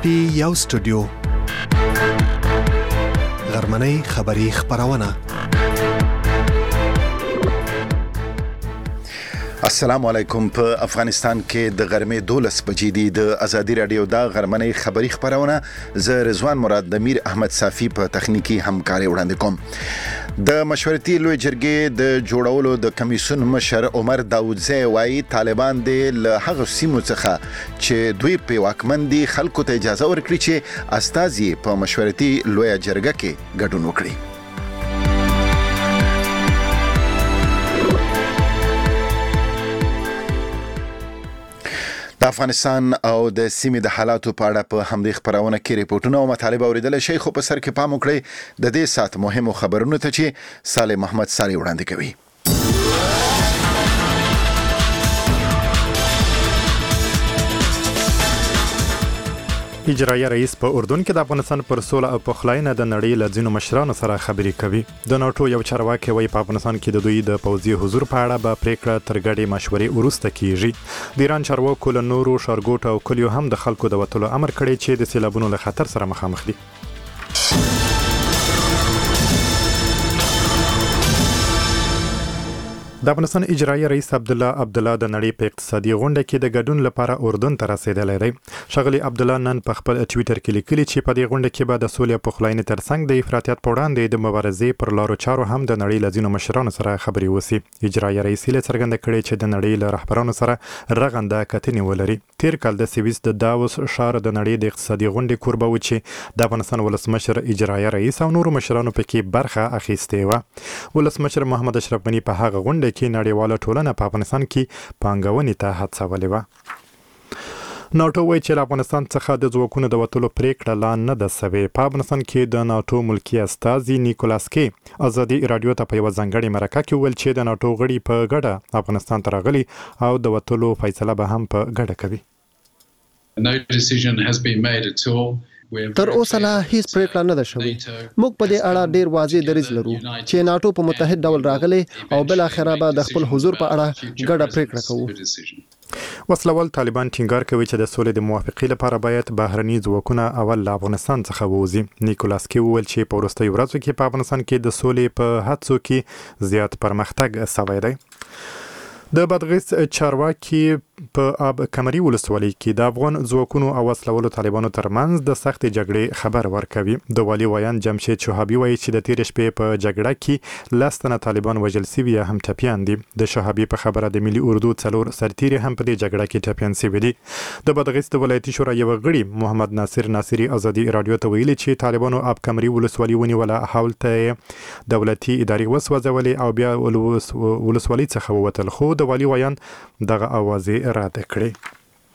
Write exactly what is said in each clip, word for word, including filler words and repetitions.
پی یو سټوډیو غرمنۍ خبری خبرونه. السلام علیکم. په افغانستان کې د غرمې دولس بجې دي. د ازادي رادیو د غرمنۍ خبری خبرونه ز رضوان مراد د میر احمد صافی په تخنیکی همکاري وړاندې کوم. د مشورتي لوی جرګې د جوړولو د کمیسیون مشر عمر داودزی وايي طالبان د له هغه سیمو څخه چې دوی په واکمن دي خلکو ته اجازه ورکړي چې استازي په مشورتي لوی جرګه کې ګډون وکړي. د افغانستان او د سیمې د حالاتو په اړه په همدې خبرونه کې ریپورتونه او مطالب اوریدل شي، خو په سر کې پام وکړئ د دې سات مهمو خبرونو ته چې صالح محمد ساری وړاندې کوي. اجرایه رئیس په اردن کې د افغانستان پر سوله او پخلاینه د نړۍ له ځینو مشرانو سره خبرې کوي. د ناټو یو چارواکي وایي په افغانستان کې د دوی د پوځي حضور په اړه به پریکړه تر ګډې مشورې وروسته کیږي. د ایران چارواکو له نورو ښارګوټو او کلیو هم د خلکو د وتلو امر کړی چې د سیلابونو له خطر سره مخامخ دي. د افغانستان اجرایي رئیس عبدالله عبدالله د نړۍ په اقتصادي غونډه کې د ګډون لپاره اردن ته رسیدلی دی. ښاغلي عبدالله نن په خپل ټویټر کې لیکلي چې په دې غونډه کې به د سولې او پخلاینې ترڅنګ د افراطیت په وړاندې د مبارزې پر لارو چارو هم د نړۍ له ځینو مشرانو سره خبرې وشي. اجرایي رئیس یې څرګنده کړې چې د نړۍ له رهبرانو سره رغنده کتنې ولري. تیر کال د سویس د داووس ښار د نړۍ د اقتصادي غونډې کوربه و چې د افغانستان ولسمشر اجرایي رئیس او نورو مشرانو پکې برخه اخیستې وه. ولسمشر محمد اشرف غني په هغه غونډه کې نړیواله ټولنه په افغانستان کې پانګونې ته هڅولې وه. ناټو وایي چې له افغانستان څخه د ځواکونو د وتلو پریکړه لا نه ده سوې. په افغانستان کې د ناټو ملکی استازي نیکولاس کی ازادي رادیو ته په یوه ځانګړې مرکه کې وویل چې د ناټو غړي په ګډه افغانستان ته راغلي او د وتلو فیصله به هم په ګډه کوي. No decision has been made at all. تر اوسه لا هیڅ پریکړه نه ده شوې. موږ په دې اړه ډیر واضح دریځ لرو چې ناټو په متحد ډول راغلي او بل اخره به د خپل حضور په اړه ګډه پریکړه کوو. وسلوال طالبان ټینګار کوي چې د سولې د موافقې لپاره باید بهرني ځواکونه اول له افغانستان څخه ووځي. نیکولاس کی وویل چې په وروستیو ورځو کې په افغانستان کې د سولې په هڅو کې زیات پرمختګ شوی دی. د بادغیس چارواکي په اب کمري ولسوالۍ کې د افغان ځواکونو او وسلوالو طالبانو ترمنځ د سختې جګړې خبر ورکوي. د والي ویان جمشید شهابي وایي چې د تېرې شپې په جګړه کې لس تنه طالبان وژل سوي یا هم ټپیان دي. د شهابي په خبره د ملي اردو څلور سرتیري هم په دې جګړه کې ټپیان سوي دي. د بادغیس د ولایتي شورا یو غړي محمد ناصر ناصري ازادي رادیو ته ویلي چې طالبانو اب کمري ولسوالۍ ونیوله، حالت دولتي ادارې وسوځولې او بیا ولسوالۍ څخه ووتل، خو د والي ویان دغه اوازې رد کړي.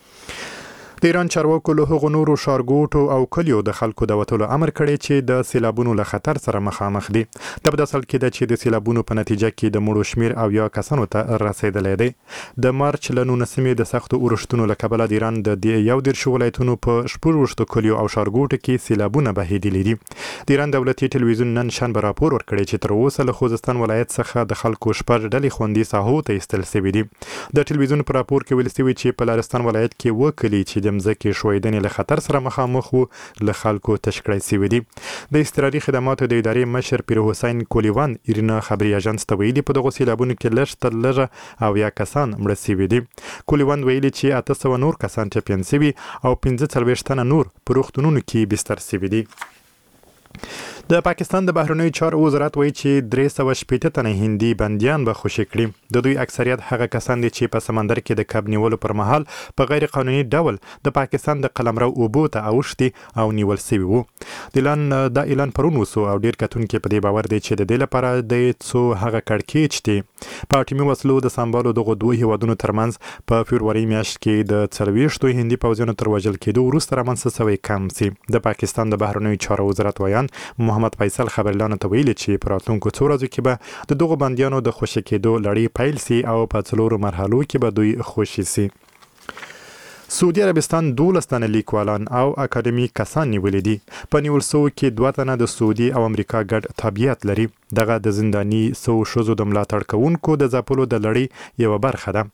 د ایران چارواکو له هغو نورو ښارګوټو او کلیو د خلکو د وتلو امر کړی چې د سیلابونو له خطر سره مخامخ دي. دا په داسې حال کې ده چې د سیلابونو په نتیجه کې د مړو شمیر او یا کسانو ته رسیدلی دی. د مارچ له نولسمې د سختو اورښتونو له کبله د ایران د یو دېرشو ولایتونو په شپږویشتو کلیو او ښارګوټو کې سیلابونه بهیدلي دي. د ایران دولتي ټلویزیون نن شنبه راپور ورکړی چې تر اوسه له خوزستان ولایت څخه د خلکو شپږ ډلې خوندي ساحو ته ایستل سوي دي. د ټلویزیون په راپور کې ویل سوي چې په لارستان ولایت کې اووه کلي چې د مځکې ښویدنې له خطر سره مخامخ وو له خلکو تشکړی سوي دي. د اضطراري خدماتو د ادارې مشر پیر حسین کولیوان ایرنا خبري اژانس ته ویلي په دغو سیلابونو کې لږ تر لږه اویا کسان مړه سوي دي. کولیوان ویلي چې اته سوه نور کسان ټپیان سوي او پنځه څلوېښت تنه نور په روغتونونو کې بستر سوي دي. د پاکستان د بهرنیو چارو وزارت وایي چې درې سوه شپېته تنه هندي بندیان به خوشي کړي. د دوی اکثریت هغه کسان دي چې په سمندر کې د کب نیولو پر مهال په غیر قانوني ډول د پاکستان د قلمرو اوبو ته اوښتي او نیول سوي وو. د اعلان دا اعلان پرون وسو او ډیر کتونکي په دې باور دي چې د دې لپاره د څو هغه کړکېچ دي په اټومي وسلو د سمبالو دغو دوه هیوادونو ترمنځ په فبروري میاشت کې د څلوېښتو هندي پوځیانو تر وژل کېدو وروسته رامنځته سوی کم سي. د پاکستان د بهرنیو چارو وزارت ویان محمد فیصل خبرلانو ته ویلي چې په راتلونکو څو ورځو کې به د دغو بندیانو د خوشي کېدو لړۍ پیل سي او په څلورو مرحلو کې به دوی خوشي سي. سعودي عربستان دولس تنه لیکوالان او اکاډمیک کسان نیولي دي. په نیول سوو کې دوه تنه د سعودي او امریکا ګډ تابعیت لري. دغه د زنداني سو ښځو د ملاتړ کوونکو د ځپلو د لړۍ یوه برخه ده.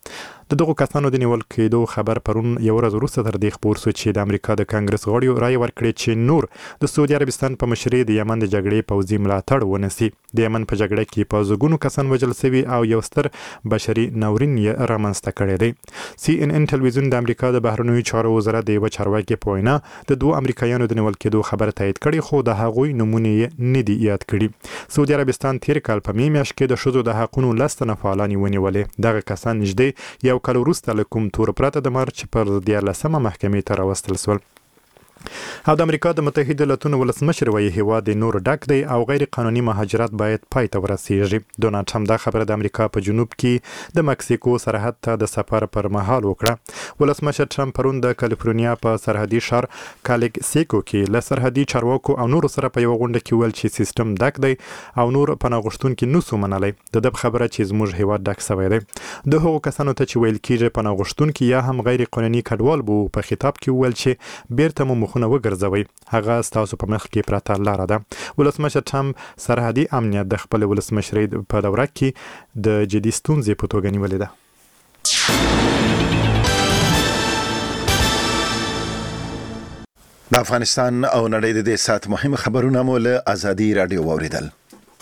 د دغو کسانو د نیول کېدو خبر پرون یو ورځ وروسته تر دې خپور شو چې د امریکا د کانګرس غړیو رائے ورکړې چې نور د سعودي عربستان په مشرۍ د یمن د جګړې پوځي ملاتړ ونیسي. د یمن په جګړه کې په زګونو کسان وژل شوي او یو ستر بشري ناورین یې رامنځته کړی دی. سی ان ان ټلویزیون د امریکا د بهرنیو چارو وزارت د یوه چارواکي په وینا د دوه امریکایانو د نیول کېدو خبر تایید کړي خو د هغوی نومونه یې نه دي یاد کړي. سعودي عربستان تیر کال په می میاشت کې د ښځو د حقونو لس تنه فعالان ونیولې. دغه کسان نږدې یو کال وروسته له کوم تور پرته د مارچ پر دیارلسمه محکمې ته راوستل شول. او د امریکا د متحده ایالاتونو ولسمشر وایي هیواد د نور ډک دی او غیر قانوني مهاجرت باید پای ته ورسیږي. ډونالډ ټرمپ دا خبره د امریکا په جنوب کې د مکسیکو سرحد ته د سفر پر مهال وکړه. ولسمشر ټرمپ پرون د کالیفورنیا په سرحدي ښار کالیکسیکو کې له سرحدي چارواکو او نورو سره په یو غونډه کې ویل چې سیستم ډک دی او نور پناه غوښتونکي نسو منلی. د ده خبره چې زموږ هیواد ډک شوی دی. د هغو کسانو ته چې ویل کېږي پناه غوښتونکي یا هم غیر قانوني کډوال بو په خطاب کې ویل چې بیرته مو مخونه وګرځوي، هغه ستاسو په مخ کې پراته لاره ده. ولسمشر ټرمپ سرحدي امنیت د خپل ولسمشرۍ په دوره کې د جدي ستونزې په توګه نیولې ده. د افغانستان او نړۍ د دې سات مهم خبرونه مو له ازادي رادیو واوریدل.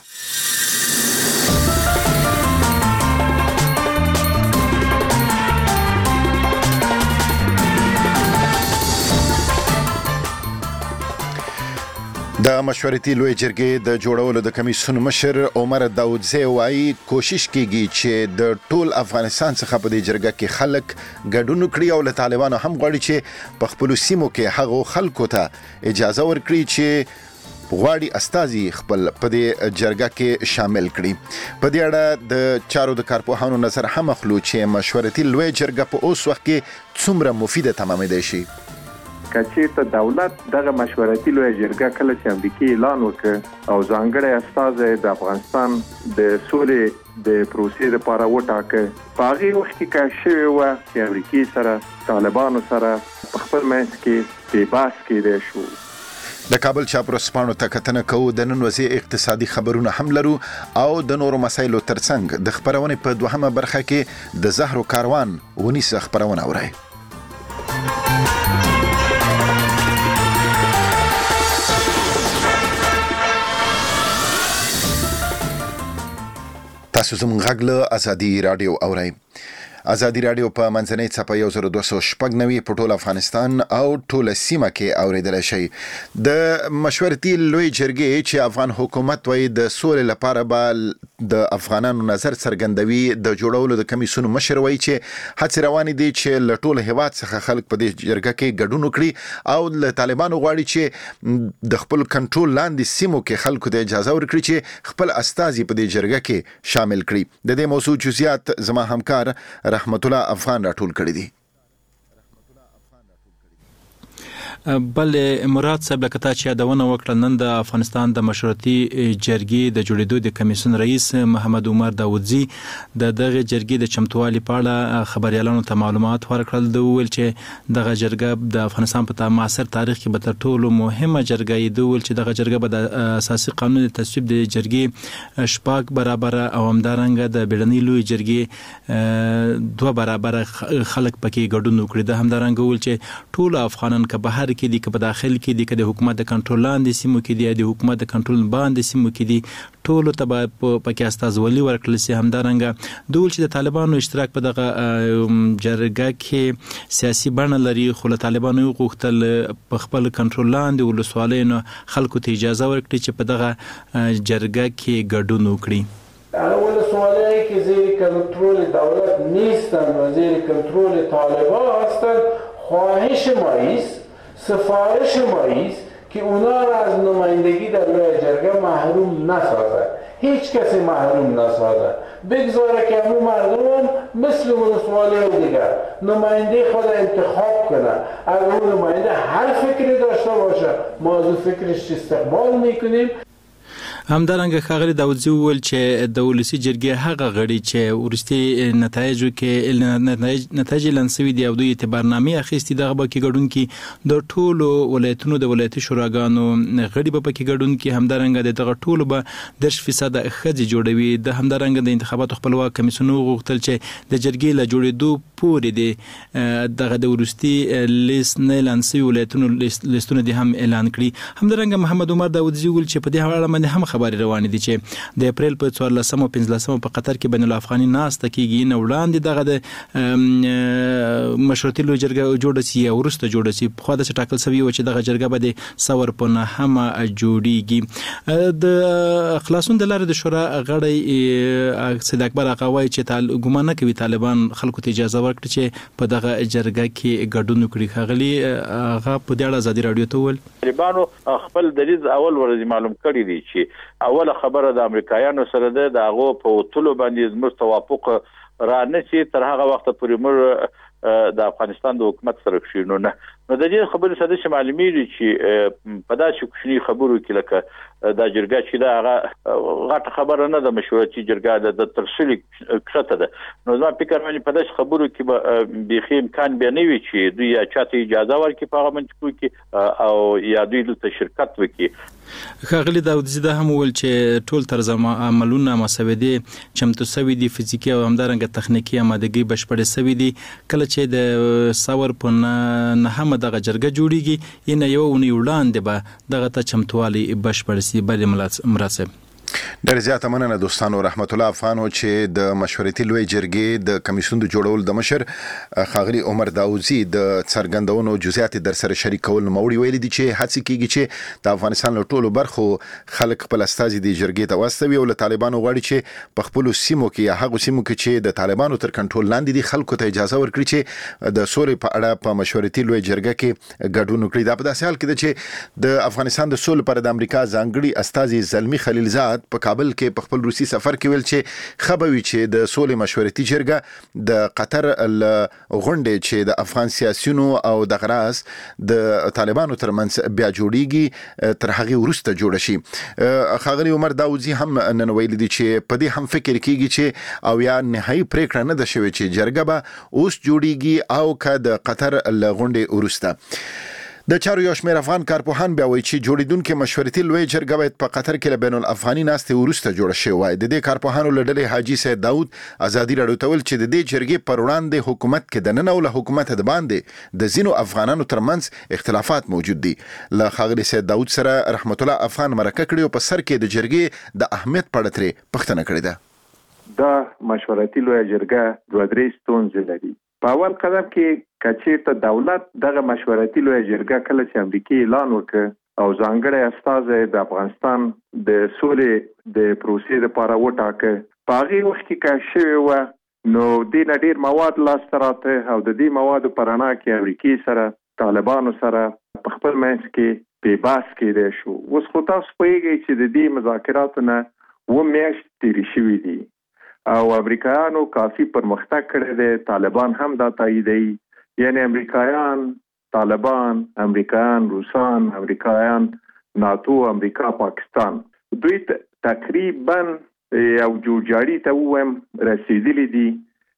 د مشورتي لوی جرګې د جوړولو د کمیسیون مشر عمر داودزی وایي کوشش کیږي چې د ټول افغانستان څخه په دې جرګه کې خلک ګډون وکړي او له طالبانو هم غواړي چې په خپل سیمو کې هغو خلکو ته اجازه ورکړي چې غواړي استازي خپل په دې جرګه کې شامل کړي. په دې اړه د چارو د کارپوهانو نظر هم اخلو چې مشورتي لوی جرګه په اوس وخت کې څومره مفیده تمامېدای شي. کچې ته دولت دغه مشورتي لوی جرګه کله چې امریکای اعلان وکړ او ځانګړی استازی د افغانستان د سولې د پروسې لپاره وټاکه، په هغې وخت کې کشف شوی وه چې امریکای سره طالبانو سره په خپل منځ کې بې بحث کېدی شو. د کابل چاپرسپانو ته کتنه کوو. د نن ورځې اقتصادي خبرونه هم لرو او د نورو مسایلو ترڅنګ د خبرونې په دوهمه برخه کې د زهرو کاروان ونیسه خبرونه اورئ. تاسو زموږ غږ له ازادي رادیو اورئ. ازادي رادیو په منځنۍ څپه یو زر دوه سوه شپږ نوي په ټول افغانستان او ټوله سیمه کې اوریدلی شئ. د مشورتي لوی جرګې چې افغان حکومت وایي د سولې لپاره به د افغانانو نظر څرګندوي، د جوړولو د کمیسیون مشر وایي چې هڅې روانې دي چې له ټول هیواد څخه خلک په دې جرګه کې ګډون وکړي او له طالبانو غواړي چې د خپل کنټرول لاندې سیمو کې خلکو ته اجازه ورکړي چې خپل استازي په دې جرګه کې شامل کړي. د دې موضوع جزئیات زما همکار رحمت الله افغان راټول کړی دي. بل مراد صاحب لکه تا چې یادونه وکړه، نن د افغانستان د مشورتي جرګې د جوړېدو د کمیسیون رئیس محمد عمر داودزی د دغه جرګې د چمتووالي په اړه خبريالانو ته معلومات ورکړل. د ویل چې دغه جرګه د افغانستان په معاصر تاریخ کې به تر ټولو مهمه جرګه وي. د ویل چې دغه جرګه به د اساسي قانون تصویب د جرګې شپږ برابر او همدارنګه د بیړنۍ لوی جرګې دوه برابر خلک پکې ګډون وکړي. د همدارنګه ویل چې ټول افغانان که بهر کې دي که په داخل کې دي که د حکومت د کنټرول لاندې سیمو کې دي د حکومت د کنټرول باندې سیمو کې دي، ټولو ته به پکې استازولي ورکړل شي. همدارنګه دوی چې د طالبانو اشتراک په دغه جرګه کې سیاسي بڼه لري، خو له طالبانو یې غوښتل په خپل کنټرول لاندې ولسوالیو خلکو ته اجازه ورکړي چې په دغه جرګه کې ګډون وکړي. ولسوالی که زیر کنترل دولت نیستن و زیر کنترل طالبان هستن، خواهش ما است، سفارش ما است که اونا را از نمایندگی در لوی جرگه محروم نسازد، هیچ کسی محروم نسازد، بگذاره که همون مردم مثل ولسوالی دیگر نماینده خود انتخاب کنه. اگر اون نماینده هر فکری داشته باشه ما از اون فکرش استقبال میکنیم. همدارنګه ښاغلي داودزي وویل چې د ولسي جرګې هغه غړي چې ورستي نتایجو کې نتایج اعلان شوي دي او د اعتبارنامې اخیستي دغه به کې ګډون کې د ټولو ولایتونو د ولایتي شوراګانو غړي به پکې ګډون کې همدارنګه دغه ټولو به دېرش فیصد ښځې جوړوي د همدارنګه د انتخاباتو خپلواک کمیسیون غوښتل چې د جرګې له جوړېدو پورې د دغه د ورستي لیست نه اعلان شوي ولایتونو لیستونه دې هم اعلان کړي. همدارنګه محمد عمر داودزي وویل چې په دې اړه باندې هم خبرې روانې دي چې د اپریل په څوارلسمه او پنځلسمه په قطر کې بین الافغاني ناسته کېږي نه وړاندې دغه د مشروطي لویه جرګه جوړه شي او وروسته جوړه شي. پخوا داسې ټاکل شوي وه چې دغه جرګه به د ثور په نهمه جوړیږي. د خلاصون د لارې د شورا غړی سید اکبر آقا وایي چې ګمان نه کوي طالبان خلکو ته اجازه ورکړي چې په دغه جرګه کې ګډون وکړي. ښاغلي هغه په دې اړه ازادي راډیو ته وویل طالبانو خپل دریځ اول ورځ معلوم کړی دی چې اوله خبره د امریکایانو سره ده د هغو په وتلو باندې زموږ توافق را نه شي تر هغه وخت پورې موږ د افغانستان د حکومت سره کښینو نه. نو د دې خبرې سره چې معلومیږي چې په داسې کوچني خبرو کې لکه دا جرګه چې دا هغه غټه خبره نه ده مشروطي جرګه د ترسلي کښته ده. نو زما فکر باندې په داسې خبرو کې به بیخي امکان بیا نه وي چې دوی یا چاته اجازه ورکړي په هغه منځ کې او یا دوی دلته شرکت وکړي. ښاغلي داودزي دا هم وویل چې ټول طرز عملونه مسودې چمتو شوي دي فزیکي او همدارنګه تخنیکي آمادګي بشپړې شوي دي. کله چې د ثور په نهمه دغه جرګه جوړیږي ینه یو اونۍ وړاندې به دغه ته چمتووالی بشپړ شي. بلې مراسم ډېر زیاته مننه دوستانو. رحمت الله افغان چې د مشورتي لوی جرګې د کمیسیون د جوړول د مشر ښاغلي عمر داودزي د څرګندونو جزئیات در سره شریکول نوموړي ویلي دي چې هڅې کیږي چې د افغانستان له ټولو برخو خلک خپل استازي د جرګې ته واستوي او له طالبانو غواړي چې په خپلو سیمو کې یا هغو سیمو کې چې د طالبانو تر کنټرول لاندې دي خلکو ته اجازه ورکړي چې د سولې په اړه په مشورتي لوی جرګه کې ګډون وکړي. دا په داسې حال کې ده چې د افغانستان د سولې لپاره د امریکا ځانګړي استازي زلمي خلیلزاد په کابل کې په خپل روسي سفر کې ویل چې خبروي چې د سولې مشورتي جرګه د قطر غونډې چې د افغان سیاسيونو او د غراس د طالبانو ترمنځ بیا جوړیږي تر هغه وروسته جوړ شي. ښاغلي عمر داودزي هم نن ویل دي چې په دې هم فکر کیږي چې او یا نهایي پریکړه نه ده شوې چې جرګه به اوس جوړیږي او که د قطر غونډې وروسته. د چارو یو شمېر افغان کارپوهان بیا وایي چې جوړیدونکې مشورتي لوی جرګه باید په قطر کې له بین الافغاني ناستې وروسته جوړه شوې وای. د دې کارپوهانو له ډلې حاجي سید داود ازادي راډیو ته ویل چې د دې جرګې پر وړاندې حکومت کې دننه او له حکومت د باندې د ځینو افغانانو ترمنځ اختلافات موجود دي. له ښاغلي سید داود سره رحمت الله افغان مرکه کړې او په سر کې د جرګې د اهمیت په اړه ترې پوښتنه کړې ده. دا مشورتي لوی جرګه دوه درې ستونزې لري. په اول قدم کې کچېرته دولت دغه مشورتي لوی جرګه کله چې امریکای اعلان وکړ او ځانګړی استازی د افغانستان د سولې د پروسې لپاره وټاکه په هغه وخت کې کار شوی و نو د ډېر مواد لاسته راته او د دې موادو په رڼا کې امریکای سره طالبانو سره په خپل منځ کې په بحث کې شو. اوس خو تاسو پوهیږئ چې د دې مذاکراتو نه اووه میاشتې تېرې شوي دي او امریکایانو کافي پرمختګ کړی دی. طالبان هم دا تاییدوي، یعنی امریکایان، طالبان، امریکایان، روسان، امریکایان، ناتو، امریکا، پاکستان دوی تقریبا یو جوړجاړي ته ووایم رسیدلی دي.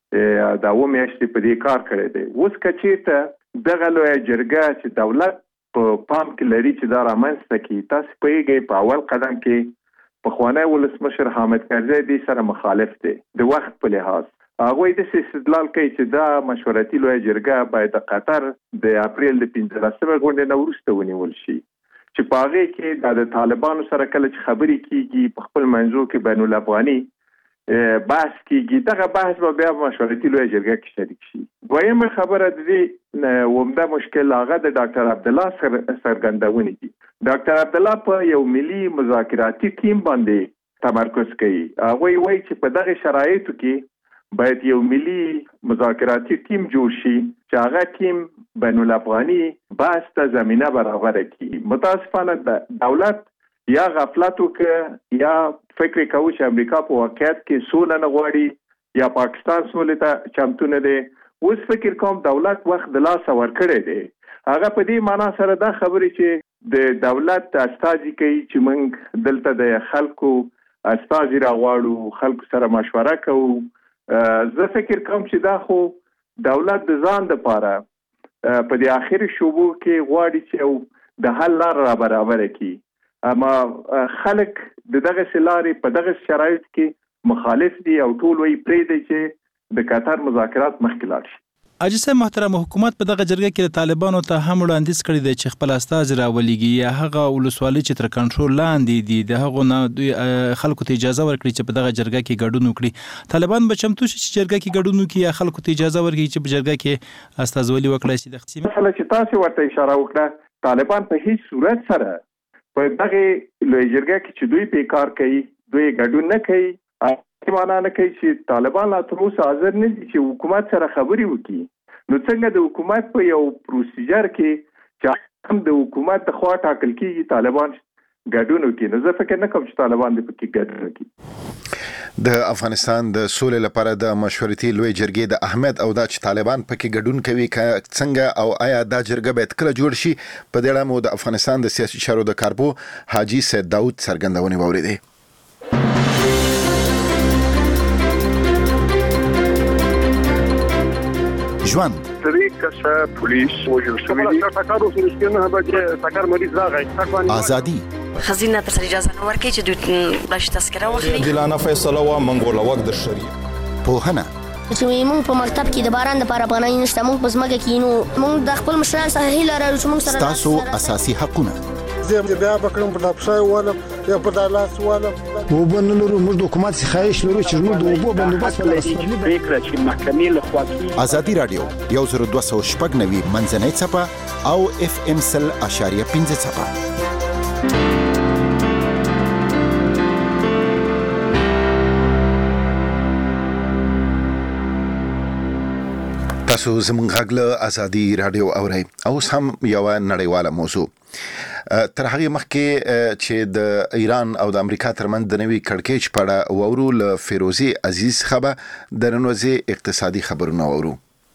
دا اووه میاشتې په دې کار کړی دی. اوس که چېرته دغه لویه جرګه چې دولت په پام کې لري چې دا رامنځته کړي، تاسو پوهېږئ په اول قدم کې پخوانی ولسمشر حامد کرزی دې سره مخالف دی د وخت په لحاظ. هغوی داسې استدلال کوي چې دا مشورتي لویه جرګه باید د قطر د اپریل د پنځلسمې غونډې نه وروسته ونیول شي چې په هغې کې دا د طالبانو سره کله چې خبرې کېږي په خپل منځو کې بین الافغاني بحث کېږي، دغه بحث به بیا مشورتي لویه جرګه کې شریک شي. دویمه خبره د دې عمده مشکل هغه د ډاکټر عبدالله څرګندونې دي. ډاکټر عبدالله په یو ملي مذاکراتي ټیم باندې تمرکز کوي. هغوی وایي چې په دغه شرایطو کې باید یو ملي مذاکراتي ټیم جوړ شي چې هغه ټیم بین الافغاني بحث ته زمینه برابره کړي. متاسفانه دولت یا غفلت وکړه یا فکر کوي چې امریکا په واقعیت کې سوله نه غواړي یا پاکستان سولې ته چمتو نه دی. اوس فکر کوم دولت وخت د لاسه ورکړی دی. هغه په دې معنا سره دا خبرې چې د دولت استازي کوي چې موږ دلته د خلکو استازي راغواړو، خلکو سره مشوره کوو. زه فکر کوم چې دا خو دولت د ځان لپاره په دې اخري شوبو کې غواړي چې د حل لار را برابر کړي، اما خلک د دغه سلارې په دغه شرایط کې مخالف دي او ټول وی پرې دي چې د قطر مذاکرات مخکې لاړ شي. اجازه محترم حکومت په دغه جرګه کې د طالبانو ته هم وړاندیز کړی دی چې خپل استازي راولېږي یا هغه ولسوالۍ چې تر کنټرول لاندې دي د هغو نه دوی خلکو ته اجازه ورکړي چې په دغه جرګه کې ګډون وکړي. طالبان به چمتو شي چې جرګه کې ګډون وکړي یا خلکو ته اجازه ورکړي چې په جرګه کې استازولي وکړي شي؟ د مثلا چې تاسو ورته اشاره وکړه، طالبان په هیڅ صورت سره په دغه لوی جرګه کې چې دوی په کار کوي دوی ګډون نه کوي. معنا نه کوي چې طالبان لا تر اوسه حاضر نه دي چې حکومت سره خبرې وکړي. نو څنګه د حکومت په یو پروسیجر کې چې هم د حکومت د خوا ټاکل کېږي طالبان ګډون وکړي؟ نو زه فکر نه کوم چې طالبان دې پکې ګډون وکړي. د افغانستان د سولې لپاره د مشورتي لوی جرګې د اهمیت او دا چې طالبان پکې ګډون کوي څنګه او آیا دا جرګه باید کله جوړ شي، په دې اړه مو د افغانستان د سیاسي چارو د کارپو حاجی سید داود څرګندونې واوریدې. ژوند طریقه پولیس وجل شوی دی ټاکارو سرسکینه به چې ټاکار مریض راغی ازادي خزینه تر اجازه نه ورکړي چې دوی بلش تذکره واخلي. دلانه فیصله وا منګول وخت د شریعه پوهنه چې موږ په مکتب کې د باران د لپاره بنای نشته، موږ په ځمکه کې نو موږ د خپل مشران سره هیله لرو چې موږ سره تاسو اساسي حقونه زه بیا بکرم په دپشای ولم یا په دالاس ولم وبن لرو. موږ د حکومت څخه خواهش لرو چې موږ د اوبو بندوبست ولرو. پریکړه چې محکمې له خوا کیږي. ازادي رادیو یو زر دوه سوه شپږ نوي منځنۍ څپه او اف ام سل اشاریه پنځه څپه. تاسو زموږ غږ له ازادي رادیو اورئ. اوس هم یو نړیواله موضوع تر هغه مخکې چې د ایران او د امریکا ترمنځ د نوي کړکېچ په اړه وورو له فیروزي عزیز خبر د نن ورځې اقتصادي خبرونه وورو.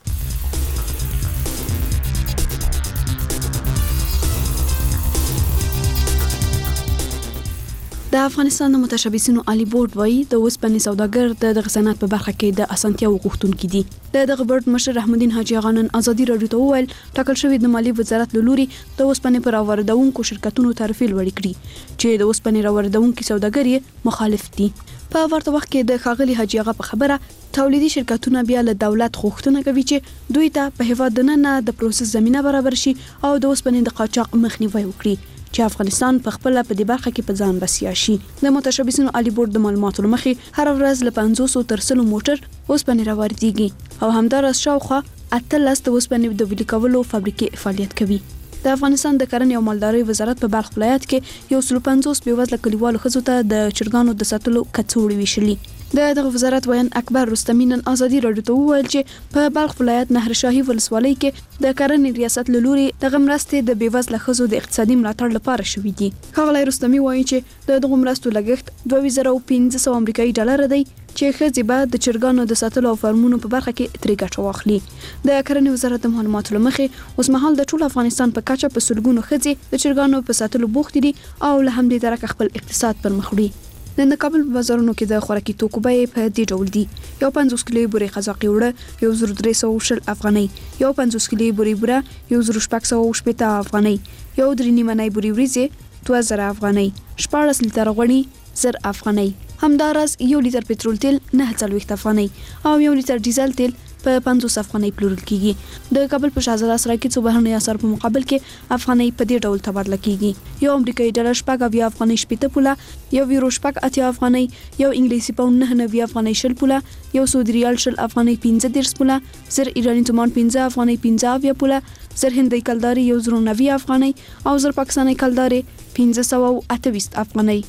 د افغانستان د متشبثینو عالی بورډ وایي د اوسپنې سوداګر د دغه صنعت په برخه کې د اسانتیاو غوښتونکي دي. د دغه بورډ مشر رحمالدین حاجي اغا نن ازادي رادیو ته وویل ټاکل شوی د مالی وزارت له لوري د اوسپنې پر راوړونکو شرکتونو تعرفې لوړې کړي چې د اوسپنې راوړونکو سوداګر یې مخالف دي. په ورته وخت کې د ښاغلي حاجي اغا په خبره تولیدي شرکتونه بیا له دولت غوښتنه کوي چې دوی ته په هیواد دننه د پروسس زمينه برابر شي او د اوسپنې د قاچاق مخنیوي وکړي چې افغانستان په خپل په دې برخه کې په ځان بسیا شي. د متشبثینو عالی بورډ د معلوماتو لمخې هر ورځ له پنځوس تر سلو موټر اوسپنې راوړديږي او همدارس شاوخوا اتلس د اوسپنې د ویلي کولو فابریکې فعالیت کوي. د افغانستان د کرنې او مالدارۍ وزارت په بلخ ولایت کې یو سل پنځوس بېوزله کلیوالو ښځو ته د چرګانو د ساتلو کڅوړې ویشلې. د دغه وزارت ویان اکبر رستمی نن ازادي رادیو ته وویل چې په بلخ ولایت نهر شاهي ولسوالۍ کې د کرنې ریاست له لوري دغه مرستې د بېوزله ښځو د اقتصادي ملاتړ لپاره شوې دي. ښاغلی رستمی وایي چې د دغه مرستو لګښت دوه زره پنځه سوه امریکایي ډالر دی چې ښځې به د چرګانو د ساتلو او فارمونو په برخه کې ترې ګټه واخلي. د کرنې وزارت د معلوماتو له مخې اوس مهال د ټول افغانستان په کچه په سلګونو ښځې د چرګانو په ساتلو بوختې دي او له همدې درکه خپل اقتصاد پر مخ وړي. نن د کابل په بازارونو کې د خوراکي توکو بیې په دې ډول دي: یو پنځوس کیلو بورې قزاقي وړه یو زر درې سوه شل افغانۍ، یو پنځوس کیلو بورې بوره یو زر شپږ سوه شپېته افغانۍ، یو درې نیمه نۍ بورې وریځې دوه زره افغانۍ، شپاړس لیتره غوړي زر افغانۍ، همداراز یو لیتر پټرول تیل نه څلوېښت افغانۍ او یو لیتر ډیزل تیل په پنځوس افغانۍ پلورل کیږي. د کابل په شاهزاده سرای کې څو بهرني اسعار په مقابل کې افغانۍ په دې ډول تبادله کیږي: یو امریکایي ډالر شپږ اویا افغانۍ شپېته پوله، یو یورو شپږ اتیا افغانۍ، یو انګلیسي پاوند نه نوي افغانۍ شل پوله، یو سعودي ریال شل افغانۍ پنځه دېرش پوله، زر ایراني تومان پنځه افغانۍ پنځه اویا پوله، زر هندۍ کلدارې یو زر نوي افغانۍ او زر پاکستاني کلدارې پنځه سوه اته ویشت افغانۍ.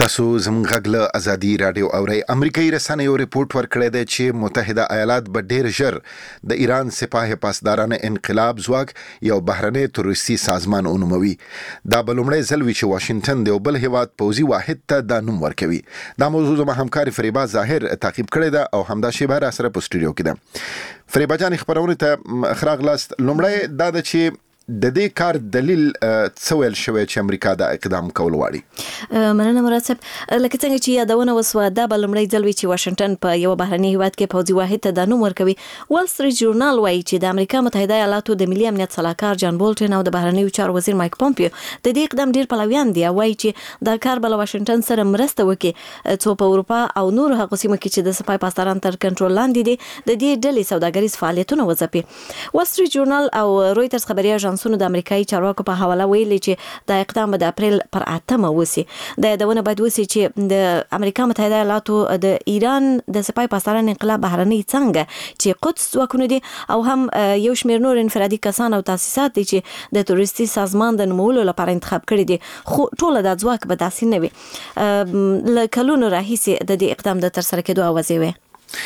تاسو زموږ غږ له ازادي رادیو اورئ. امریکایي رسنیو ریپورت ورکړی دی چې متحده ایالات به ډېر ژر د ایران سپاه پاسدارانه انقلاب ځواک یو بهرنی تروریستي سازمان ونوموي. دا به لومړی ځل وي چې واشنګټن د یو بل هیواد پوځي واحد ته دا نوم ورکوي. دا موضوع زما همکار فریبا ظاهر تعقیب کړې ده او همدا شیبه را سره په سټوډیو کې ده. فریبا جان خبرونه ته خراغلاست. لومړی دا د چې د دې کار دلیل څه ویل شوی چې امریکا دا اقدام کول غواړي؟ مننه مراد صاحب. لکه څنګه چې یادونه وسوه دا به لومړی ځل وي چې واشنګټن په یو بهرني هیواد کې پوځي واحد ته دا نوم ورکوي. وال سټریټ ژورنال وایي چې د امریکا متحده ایالاتو د ملي امنیت صلاحکار جان بولټن او د بهرنیو چارو وزیر مایک پومپیو د دې اقدام ډیر پلویان دي. وایي چې دا کار به له واشنګټن سره مرسته وکړي څو په اروپا او نور هغو سیمو کې چې د سپاه پاسداران تر کنټرول لاندې دي د دې ډلې سوداګریز فعالیتونه وځپي. وال سټریټ ژورنال او رويټرز خبري اژانسونو د امریکایي چارواکو په حواله ویلي چې دا اقدام به د اپریل پر اتمه وسی. د یادونه باید وسی چې د امریکا متحده ایالاتو د ایران د سپاه پاسداران انقلاب بهرنی څنګه چې قدس ځواکونه دي او هم یو شمېر نور انفرادي کسان او تاسیسات دي چې د تروریستي سازمان د نومولو لپاره انتخاب کړي دي. خو ټول د ځواک به داسې نه وي. ل کلونو راهیسې د دې اقدام د تر سره کېدو اوازې وي.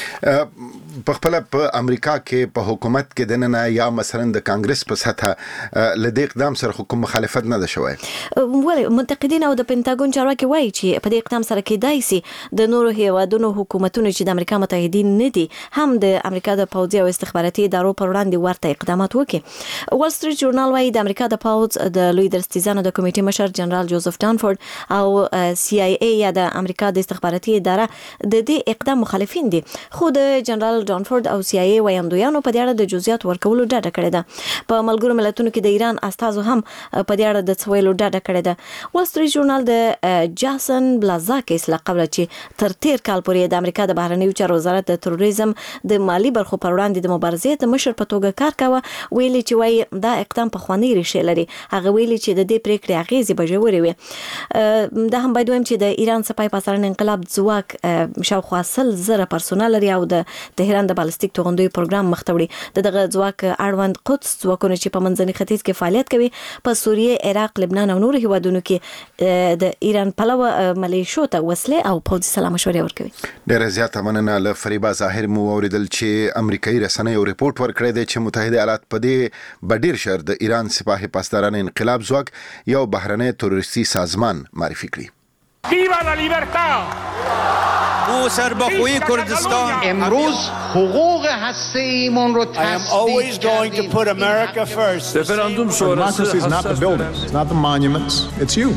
په خپل په امریکا کې په حکومت کې دننه یا مثلا د کانګرس په سطح لدې اقدام سره حکومت مخالفت نه ده شوی. ولې منتقدین او د پینټاګون چارواکي وایي چې په دې اقدام سره کېدای شي د نورو هیوادونو حکومتونو چې د امریکا متحدین نه دي هم د امریکا د پوځي او استخباراتي ادارو پر وړاندې ورته اقدامات وکړي. وال سټریټ ژورنال وایي د امریکا د پوځ د لوی درستیزانو د کمیټې مشر جنرال جوزف ډانفورد او سی آی ای یا د امریکا د استخباراتي اداره د دې اقدام مخالفین دي. خو د جنرال ډانفورد او سی آی ای وایندویانو په دې اړه د جزئیات ورکولو ډاډه کړې ده. په ملګرو ملتونو کې د ایران استازو هم په دې اړه د څویلو ډاډه کړې ده. وال سټریټ ژورنال د جاسن بلازاکس لقب چې تر تیر کال پورې د امریکا د بهرنیو چارو وزارت د تروریزم د مالی برخو پر وړاندې د مبارزې د مشر په توګه کار کاوه. ویلي چې وایي دا اقدام په خواني ریښې لري. هغه ویلي چې د دې پریکړې اغیزې به ژورې وي. دا هم باید وایم چې د ایران سپاه پاسداران انقلاب ځواک شاوخوا سل زره پرسونل لري او د تهران د بالستیک توغندوی پروګرام مختوړي. د دغه ځواک اړوند قدس ځواکونه چې په منځني ختیځ کې فعالیت کوي په سوریه، عراق، لبنان او نور هیوادونو کې د ایران پلوه ملیشو ته وسلې او پوځي سلا مشورې ورکوي. ډېره زیاته مننه. له فریبا ظاهر مو اوریدل چې امریکایي رسنیو ریپورت ورکړی دی چې متحده ایالات په دې به ډېر ژر د ایران سپاه پاسداران انقلاب ځواک یو بهرنی تروریستي سازمان معرفي کړي. Viva la libertad! او سربخوی کردستان امروز حقوق هسته‌ایمون رو I am always going to put America first. Referandum sonrası Democracy is not the buildings, it's not the monuments, it's you.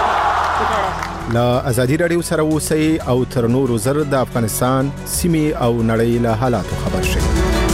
لا ازادي رادیو سره اوسئ او تر نورو زر د افغانستان سیمې او نړۍ له حالاتو خبر شئ.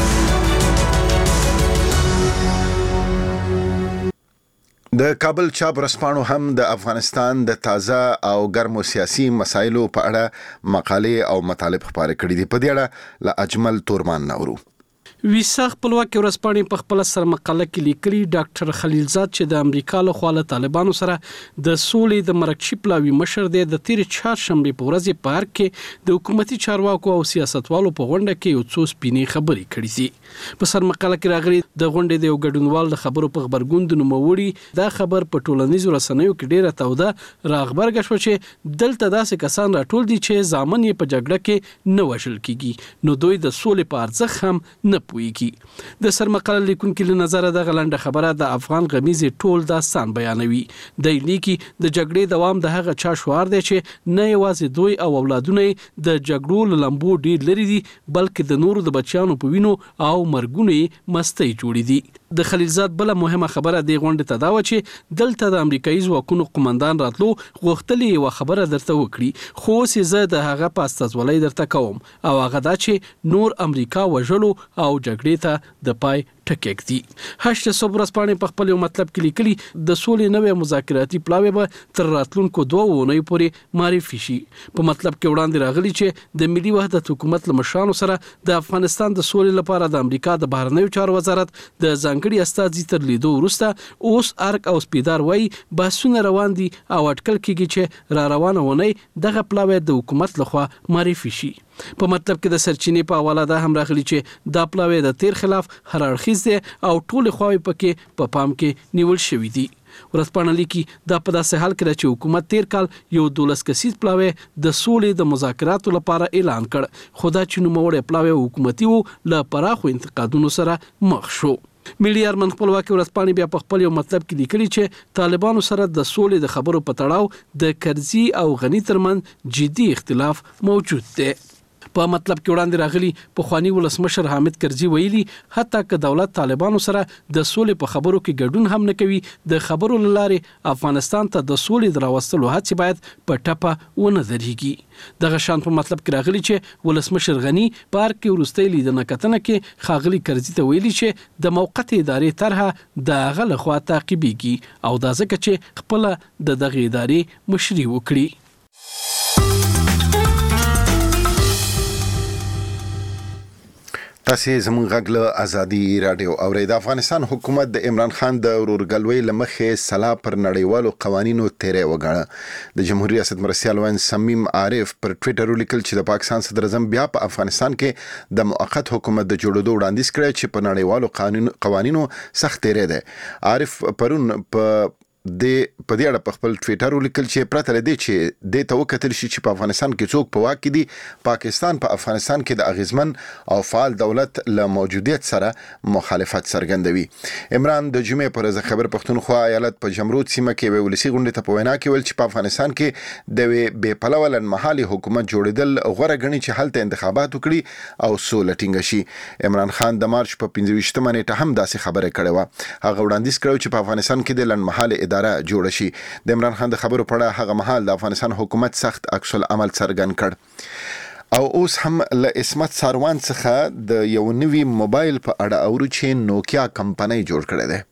د کابل چاپ ورځپاڼو هم د افغانستان د تازه او ګرمو سیاسي مسایلو په اړه مقالې او مطالب خپاره کړي دي. په دې اړه له اجمل تورمان نورو. ویسا خپلواکي ورځپاڼې په خپل سر مقاله کې لیکلي ډاکټر خلیلزاد چې د امریکا له خوا له طالبانو سره د سولې د مرکشي پلاوي مشر دی د تیر چهارشنبه په ورځ په پارک کې د حکومتي چارواکو او سیاستوالو په غونډه کې یو څو سپینې خبرې کړې دي. په سر مقاله کې راغلي د غونډې د یو ګډونوال د خبرو په خبرګون د نوموړي دا خبر په ټولنیزو رسنیو کې ډیره توده راغبرګه شو چې دلته داسې کسان راټول دي چې ځامن یې په جګړه کې نه وژل کیږي نو دوی د سولې په ارزښت هم نه ویکی. د سرمقاله لیکونکو له نظر د غلنده خبره د افغان غمیزې ټول داستان بیانوي. د لیکي د جګړې دوام د هغه چا شوار دی چې نه یوازې دوی او اولادونه د جګړو لمبو ډیر لري دي بلکې د نورو د بچیانو په وینو او مرګونو مستي جوړې دي. د خلیلزاد بل مهمه خبره د غونډې ته دا و چې دلته د امریکایي ځواکونو قومندان راتلو غوښتلې یو خبره درته وکړي خو سې زه د هغه په استازولۍ درته کوم او هغه دا چې نور امریکا وژلو او جګړې ته د پای ټکی کړي. هشت صبح ورځپاڼې په خپل مطلب کې لیکلي د سولې نوې مذاکراتي پلاوی به تر راتلونکو دوه اونۍ پورې معرفي شي. په مطلب کې وړاندې راغلي چې د ملي وحدت حکومت له مشرانو سره د افغانستان د سولې لپاره د امریکا د بهرنیو چارو وزارت د ځانګړي استازي تر لیدو وروسته اوس ارک او سپیدار وای بحثونه روان دي او اټکل کیږي چې را روانه ونی دغه پلاوی د حکومت لخوا معرفي شي. په مطلب کې د سرچینې په حواله ده هم راغلي چې دا پلاوی د تیر خلاف هر اړخیز دی او ټول خواوې پکې په پام کې نیول شوې دي. ورځپاڼه لیکي دا په داسې حال کې چې حکومت تیر کال یو دولس کسیز پلاوی د سولې د مذاکراتو لپاره اعلان کړ، خو دا چې نوموړی پلاوی حکومتي وو له پراخو انتقادونو سره مخ شو. ملي ارمن خپلواکي ورځپاڼې بیا په خپل یو مطلب کې لیکلي چې طالبانو سره د سولې د خبرو په تړاو د کرزي او غني ترمن جدي اختلاف موجود دی. په مطلب کې وړاندې راغلي پخوانی ولسمشر حامد کرزي ویلي حتی که دولت طالبانو سره د سولې په خبرو کې ګډون هم نه کوي، د خبرو له لارې افغانستان ته د سولې د راوستلو هڅې باید په ټپه ونه درېږي. دغه شان په مطلب کې راغلي چې ولسمشر غني په هر کې وروستۍ لیدنه کتنه کې ښاغلي کرزي ته ویلي چې د موقت ادارې طرحه د هغه لخوا تعقیبېږي او دا ځکه چې خپله د دغې ادارې مشري وکړي. تاسو زموږ غږ له ازادي رادیو اورئ. د افغانستان حکومت د عمران خان د ورورګلوۍ له مخې سلا پر نړیوالو قوانینو تیرې وګاڼه. د جمهوریت ریاست مرستیال وین سمیم عارف پر ټوئیټر ولیکل چې د پاکستان صدر اعظم بیا په افغانستان کې د موقت حکومت د جوړېدو وړاندیز کړی چې په نړیوالو قوانینو سخت تیرې ده. عارف پرون په د په دې اړه په خپل ټوئیټر ولیکل چې پرته لدې چې د توکتل شي چې په افغانستان کې څوک په واک کې دي، پاکستان په افغانستان کې د اغیزمن او فعال دولت له موجودیت سره مخالفت څرګندوي. عمران د جمعې پر ورځ خبر پښتونخوا ایالت په جمرود سیمه کې ولسی غونډه ته په وینا کې ویل چې په افغانستان کې د بې پلوه لنډمهالي حکومت جوړېدل غوره ګڼي چې هلته انتخابات وکړي او سوله ټینګه شي. عمران خان د مارچ په پنځه ویشتمه نیټه هم داسې خبره کړې وه. هغه وړاندیز کړو چې په افغانستان کې د لنډمهالي جوړ شي. د عمران خان د خبرو په اړه هغه مهال د افغانستان حکومت سخت عکس العمل څرګند کړ. او اوس هم له اسمت ساروان څخه د یو نوي موبایل په اړه اورو چې نوکیا کمپنۍ جوړ کړی دی.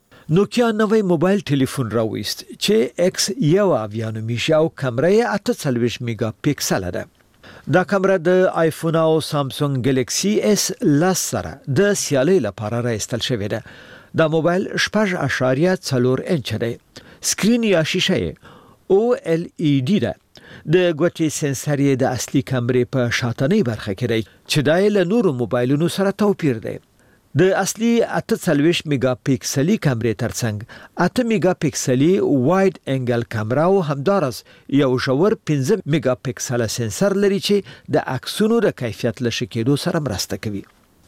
نوکیا نوې موبایل ټلیفون راوست چې ایکس یو اویا نومیږي او کیمره یې اته څلوېښت میگا پیکسل ده. دا کیمره د آیفون او سامسونګ ګلیکسي اس لس سره د سیالۍ لپاره راایستل شوې ده. دا موبایل شپږ اشاریه څلور انچ دی. سکرین یا شیشه او ال ای ډی ده. د ګوتې سنسر یې د اصلي کیمرې په شاتنۍ برخه کې دی چې دا له نورو موبایلونو سره توپیر دی. د اصلي اته څلوېښت میگا پیکسلي کیمرې ترڅنګ اته میگا پیکسلي وایډ انګل کیمرا او همدارس یو ژور پنځه میگا پیکسل سنسر لري چې د عکسونو د کیفیت له ښه کېدو سره مرسته کوي.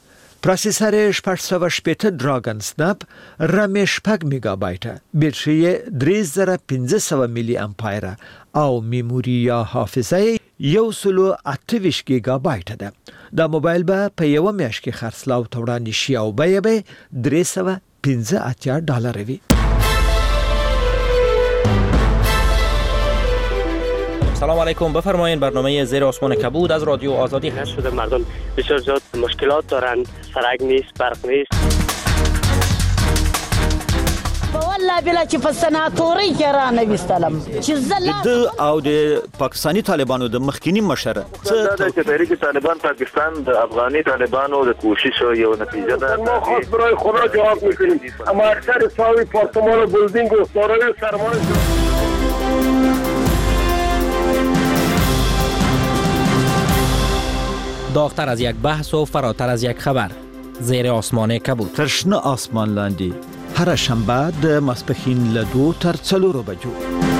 پروسیسر شپږ سوه شپېته ډراګن سنپ، رام شپږ میگا بایټه، بیټرۍ درې زره پنځه سوه ملي امپایر او میموري یا حافظه یو سلو اته ویشت گیگا بایټه ده. دا موبایل به په یو میاشت کې خرڅلاو ته وړاندې شي او بیه به درې سوه پنځه اتیا ډالر وي. سلام علیکم، بفرمایید. برنامه زیر آسمان کبود از رادیو آزادی هست. شده مردم بسیار زیاد مشکلات دارند، سرک نیست، برق نیست. والله بلا چې په سناتوري کې را نه وستلم چې زلا د او د پاکستانی طالبانو د مخکینی مشر څه د تحریک طالبان پاکستان د افغاني طالبانو د کوشش یو نتیجه ده. ما خاص برای خدا جواب میکنیم، اما اکثر ساوی پارتمان و بلدینگ و سارای سرمایه داغتر از یک بحث و فراتر از یک خبر. زیر آسمان کبود. ترشنه آسمان لاندې هر شنبه د ماسپښین له دوه تر څلورو بجو.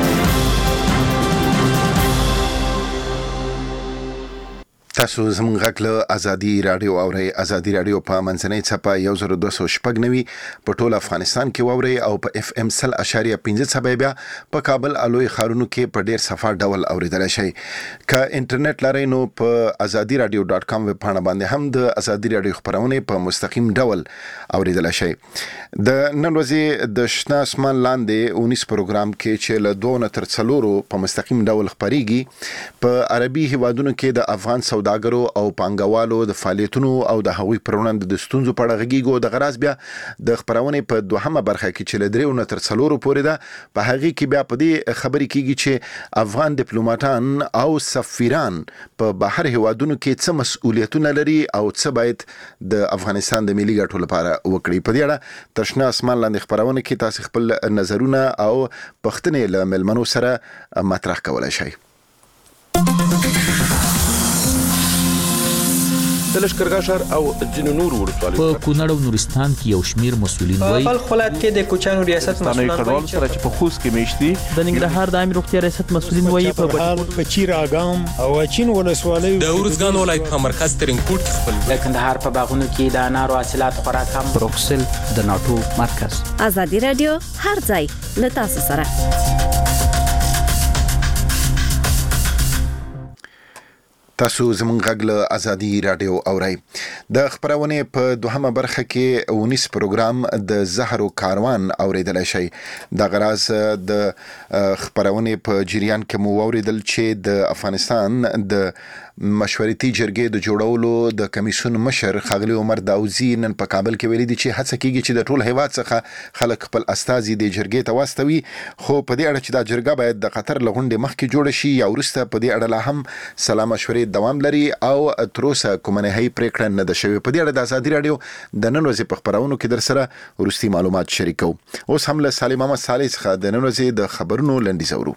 تاسو زموږ غږ له ازادي رادیو اورئ. ازادي رادیو په منځنۍ څپه یو زر دوه سوه شپږ نوي په ټول افغانستان کې واورئ او په اف ام سل اشاریه پنځه څپه بیا په کابل الوی خارونو کې په ډیر صفه ډول اوریدل شي. که انټرنیټ لرئ نو په ازادي رادیو ډاټ کام ویب پاڼه باندې هم د ازادي رادیو خبرونه په مستقیم ډول اوریدل شي. د نن ورځې د شنه اسمان لاندې اونیس پروګرام کې چې له دوه نه تر څلورو په مستقیم ډول خبريږي په عربي هیوادونو کې د افغان سوداګرو او پانګوالو د فعالیتونو او د هغوی پر وړاندې د ستونزو په اړه غږیږو. د غراز بیا د خبرونې په دوهمه برخه کې چې له دریو نه تر څلورو پورې ده په هغې کې بیا په دې خبرې کېږي چې افغان ډیپلوماټان او سفیران په بهر هیوادونو کې څه مسؤلیتونه لري او څه باید د افغانستان د ملي ګټو لپاره وکړي. په دې اړه تر شنه اسمان لاندې خبرونه کې تاسو خپل نظرونه او پوښتنې له ملمنو سره مطرح کولای شئ. د لشکرګاه ښار او ځینو نورو ولسوالیو په کونړ او نورستان کې یو شمیر مسؤلین وایي په بلخ ولایت کې د کوچانو ریاست مسؤلین کډوال سره چې په خوست کې میشتي د ننګرهار د عامه روغتیا ریاست مسؤلین وایي په بهار په چیراګام او اچین ولسوالۍ د ورزګان ولایت په مرکز ترینکوټ خپل د کندهار په باغونو کې د انارو حاصلات خورا کم بروکسل د ناتو مرکز ازادي رادیو هر ځای له تاسو سره. تاسو زمونږ غږ له ازادي رادیو اورئ. د خبرونه په دوهمه برخه کې اونیس پروګرام د زهرو کاروان اوریدل شي. د غراز د خبرونه په جریان کې مو اوریدل چې د افغانستان د مشورتي جرګې د جوړولو د کمیسیون مشر خغلی عمر داوزی نن په کابل کې ویلي دي چې هڅه کیږي چې د ټول هیواد څخه خلک خپل استازي د جرګې ته واستوي، خو په دې اړه چې دا جرګه باید د قطر لغونډې مخکې جوړ شي یا ورسته په دې اړه لا هم سلا مشورې دوام لري او تر اوسه کومه نهایی پریکړه نه ده شوې. په دې اړه د ازادي رادیو د نن ورځې په خبرونو کې در سره ورستي معلومات شریکو. اوس هم له سالم محمد صالح څخه د نن ورځې د خبرونو لنډیز اورو.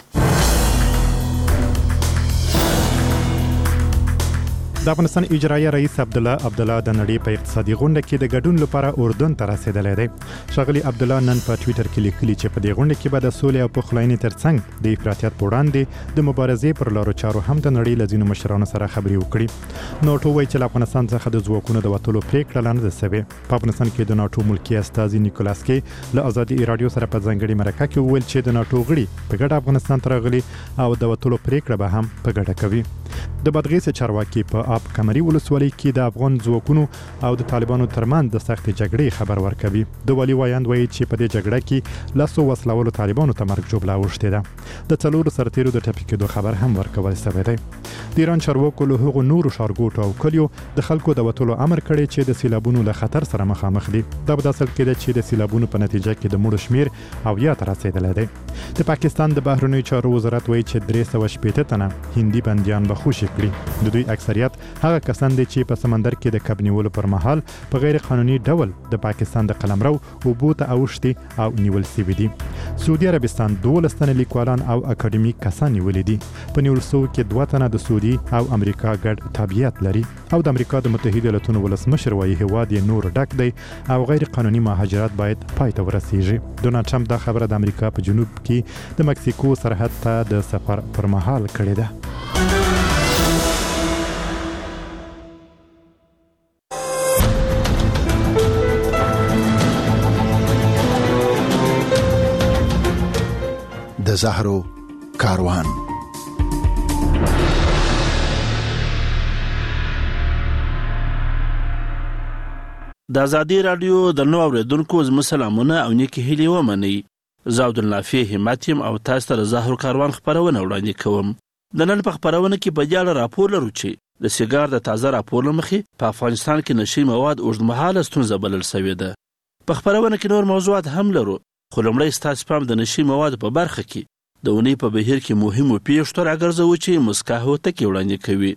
د افغانستان اجرایي رئیس عبد الله عبد الله د نړۍ په اقتصادي غونډه کې د ګډون لپاره اردن ته رسیدلی دی. ښاغلي عبد الله نن په ټویټر کې لیکلي چې په دې غونډه کې به د سولې او پخلاینې ترڅنګ د افراطیت په وړاندې د مبارزې پر لارو چارو هم د نړۍ له ځینو مشرانو سره خبرې وکړي. ناټو وایي چې له افغانستان څخه د ځواکونو د وتلو پریکړه لا نه ده سوې. په افغانستان کې د ناټو ملکي استازي نیکولاس کې له ازادي رادیو سره په ځانګړي مرکه کې وویل چې د ناټو غړي په ګډه افغانستان ته راغلي او د وتلو پریکړه به هم په ګډه کوي. د بادغیس چارواکي په اب کمري ولسوالۍ کې د افغان ځواکونو او د طالبانو ترمنځ د سختې جګړې خبر ورکوي. د والي وایاند وایي چې په دې جګړه کې لاسو وسلوالو طالبانو ته مرګ ژوبله اوښتې ده. د څلورو سرتیرو د ټپي کېدو خبر هم ورکول شوی دی. د ایران چارواکو له هغو نورو ښارګوټو او کلیو د خلکو د وتلو امر کړی چې د سیلابونو له خطر سره مخامخ دي. دا په داسې کې ده چې د سیلابونو په نتیجه کې د مړو شمیر اویا ته رسیدلی دی. د پاکستان د بهرنیو چارو وزارت وایي چې درې سوه شپېته تنه هندي بندیان به خوشي کړي. د دوی اکثریت هغه کسان دي چې په سمندر کې د کب نیولو پر مهال په غیر قانوني ډول د پاکستان د قلمرو اوبو ته اوښتي او نیول شوي دي. سعودي عربستان دولس تنه لیکوالان او اکاډمیک کسان نیولي دي. په نیول شوو کې دوه تنه د سعودي او امریکا ګډ تابعیت لري او د امریکا د متحده ایالاتونو ولسمشر وایي هیواد یې نور ډک دی او غیر قانوني مهاجرت باید پای ته ورسیږي. ډونالډ ټرمپ دا خبره د امریکا په جنوب کې د مکسیکو سرحد ته د سفر پر مهال کړې ده. د زهرو کاروان. د ازادي رادیو د نو اوریدونکو زموږ سلامونه او نیکی هیلې ومنئ. زه عبدالنافع همت یم او تاسو ته د زهرو کاروان خبرونه وړاندې کوم. د نن په خبرونه کې په دې اړه راپور لرو چې د سیګار د تازه راپور له مخې په افغانستان کې نشي مواد اوږدمهاله ستونزه بلل شوې ده. په خبرونه کې نور موضوعات هم لرو، خو لومړی ستاسو پام د نشي مواد په برخه کې د اونۍ په بهیر کې مهمو پیښو راګرځوو چې مسکا هوتکې وړاندې کوي.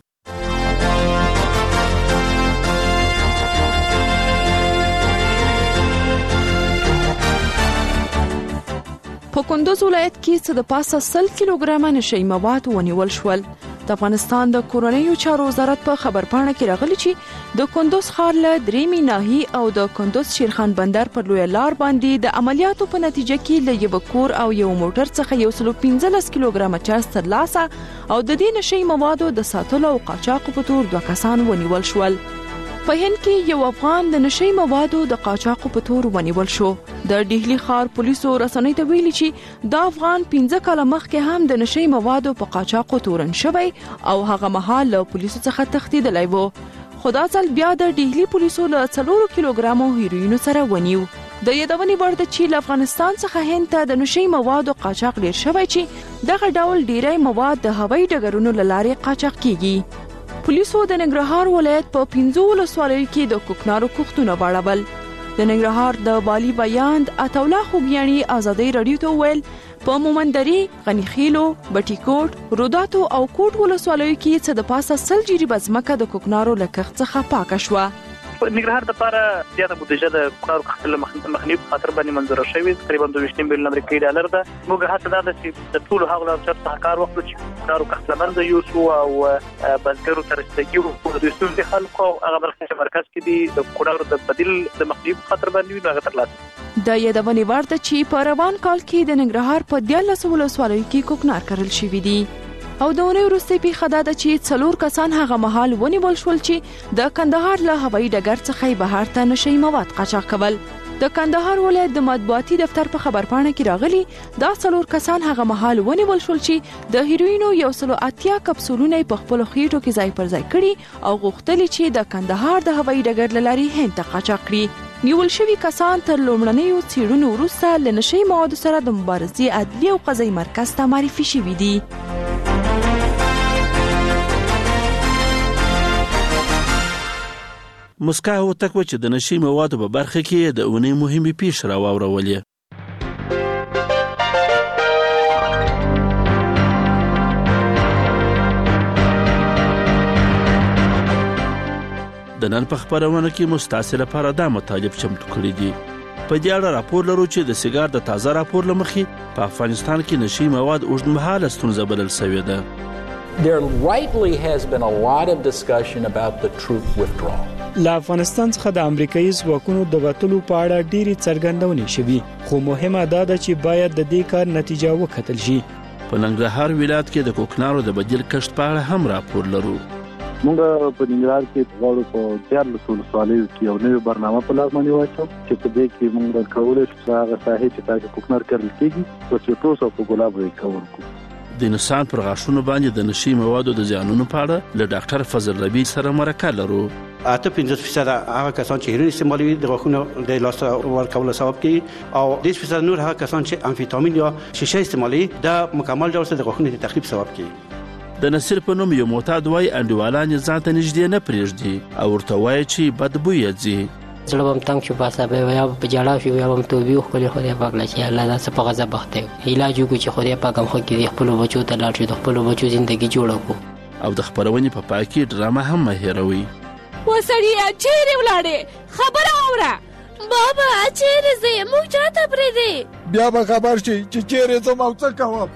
په کندوز ولایت کې څه د پاسه سل کیلوګرامه نشي مواد ونیول شول. د افغانستان د کورنیو چارو وزارت په خبرپاڼه کې راغلی چې د کندوز ښار له درېمې ناحیې او د کندوز شیرخان بندر پر لویه لار باندې د عملیاتو په نتیجه کې له یوه کور او یو موټر څخه یو سل پنځلس کیلوګرامه چاس ترلاسه او د دې نشي موادو د ساتلو او قاچاقو په تور دوه کسان ونیول شول. په هند کې یو افغان د نشي موادو د قاچاقو په تور ونیول شو. د ډهلی ښار پولیسو رسنۍ ته ویلي چې دا افغان پنځه کاله مخکې هم د نشي موادو په قاچاقو تورن شوی او هغه مهال له پولیسو څخه تښتېدلی و. خو دا ځل بیا د ډهلی پولیسو له څلورو کیلوګرامو هیروینو سره ونیو. د یادونې وړ ده چې له افغانستان څخه هند ته د نشي موادو قاچاق ډیر شوی چې دغه ډول ډیری مواد د هوایي ډګرونو له لارې قاچاق کیږي. پولیسو د ننګرهار ولایت په پنځو ولسوالیو کې د کوکنارو کښتونه واړول. د ننګرهار د والي بیاند عطاالله خوږیاڼي ازادي رادیو ته وویل په مومندري، غنیخیلو، بټیکوټ، روداتو او کوټ ولسوالیو کې څه د پاسه سل جریبه ځمکه د کوکنارو له کښت څخه پاکه شوه. نګرهار د لپاره زیاته بودیجه د کونړ قحط مخنیوي په خاطر باندې منظوره شوې تقریبا دوه ویشت میلیون امریکایي ډالر ده. موږ هڅه دا ده چې د ټولو هغو لارو چارو څخه کار وکړو چې کونړ قحط له منځه یوسو او بزګرو ته رسیدګي وکړو د ستونزې خلکو او هغه برخې چې مرکز کې دي د کونړ د بدیل د مخنیوي په خاطر باندې وي هغه ترلاسه. د یادونې وړ ده چې په روان کال کې د ننګرهار په دیارلسو ولسوالیو کې کوکنار کرل شوي دي او د اونۍ وروستۍ پیښه دا ده چې څلور کسان هغه مهال ونیول شول چې د کندهار له هوایي ډګر څخه بهر ته نشئی مواد قاچاق کول. د کندهار ولایت د مطبوعاتي دفتر په خبرپاڼه کې راغلي دا څلور کسان هغه مهال ونیول شول چې د هیروینو یو سلو اتیا کپسولونه په خپل خېټو کې ځای پر ځای کړي او غوښتل چې د کندهار د هوایي ډګر له لارې هند ته قاچاق کړي. نیول شوي کسان تر لومړنیو څېړنو وروسته له نشئی موادو سره د مبارزې عدلي او قضایي مرکز ته معرفي شوي دي. مسکا هوتک چې د نشئی موادو په برخه کې د اونۍ مهمې پیښې راواورولې. د نن په خبرونه کې مستعصي لپاره دا مطالب چمتو کړي دي. په دې اړه راپور لرو چې د سیګار د تازه راپور لمخې په افغانستان کې نشئی مواد اوږدمهاله ستونزه بلل شوې ده. There rightly has been a lot of discussion about the troop withdrawal. له افغانستان څخه د امریکایي ځواکونو د وټلو په اړه ډېری څرګندونې شوي خو مهمه دا ده چې باید د دې کار نتیجه وکتل شي. په ننګرهار ولایت کې د کوکنارو د بدیل کښت په اړه هم راپور لرو. موږ په ننګرهار کې غواړو په دیارلسو ولسوالیو کې یو نوې برنامه په لار باندې واچو چې په دې کې موږ کولای شو هغه ساحې چې تاسو کوکنار کرل کېږي په سیټوس او په ګلاب یې کول کو. د انسان پر غاښونو باندې د نشئی موادو د زیانونو په اړه له ډاکټر فضل ربیع سره مرکه لرو. اته پنځه فیصد هغه کسان چې هیروین استعمالوي د غاښونو د لاس ورکولو سبب کوي او دېرش فیصد نور هغه کسان چې امفیتامین یا شیشه استعمالوي د مکمل ډول سره د غاښونو د تخریب سبب کوي. د نصیر په نوم یو معتاد وای انډیوالان ځان ته نږدې نه پرېږدي او ورته وایي چې بد بوی یې ځي. زړه به م تنګ شو په عصبي یا په ژړا شو یا به م توبې وښکلې خدای پاک له چې الله دا څه په غضب بخت دی علاج وکړو چې خدای پاک هم ښه کړي خپلو بچو ته لاړ شو د خپلو بچو زندګي جوړه کړو. او د خپرونې په پای کې ډرامه هم مه هېروئ. وسړیه چیرې ولاړې خبره واوره. بابا چیرې ځې موږ چاته پرېږدې بیا به خبر شي چې چیرې ځم او څه کوم.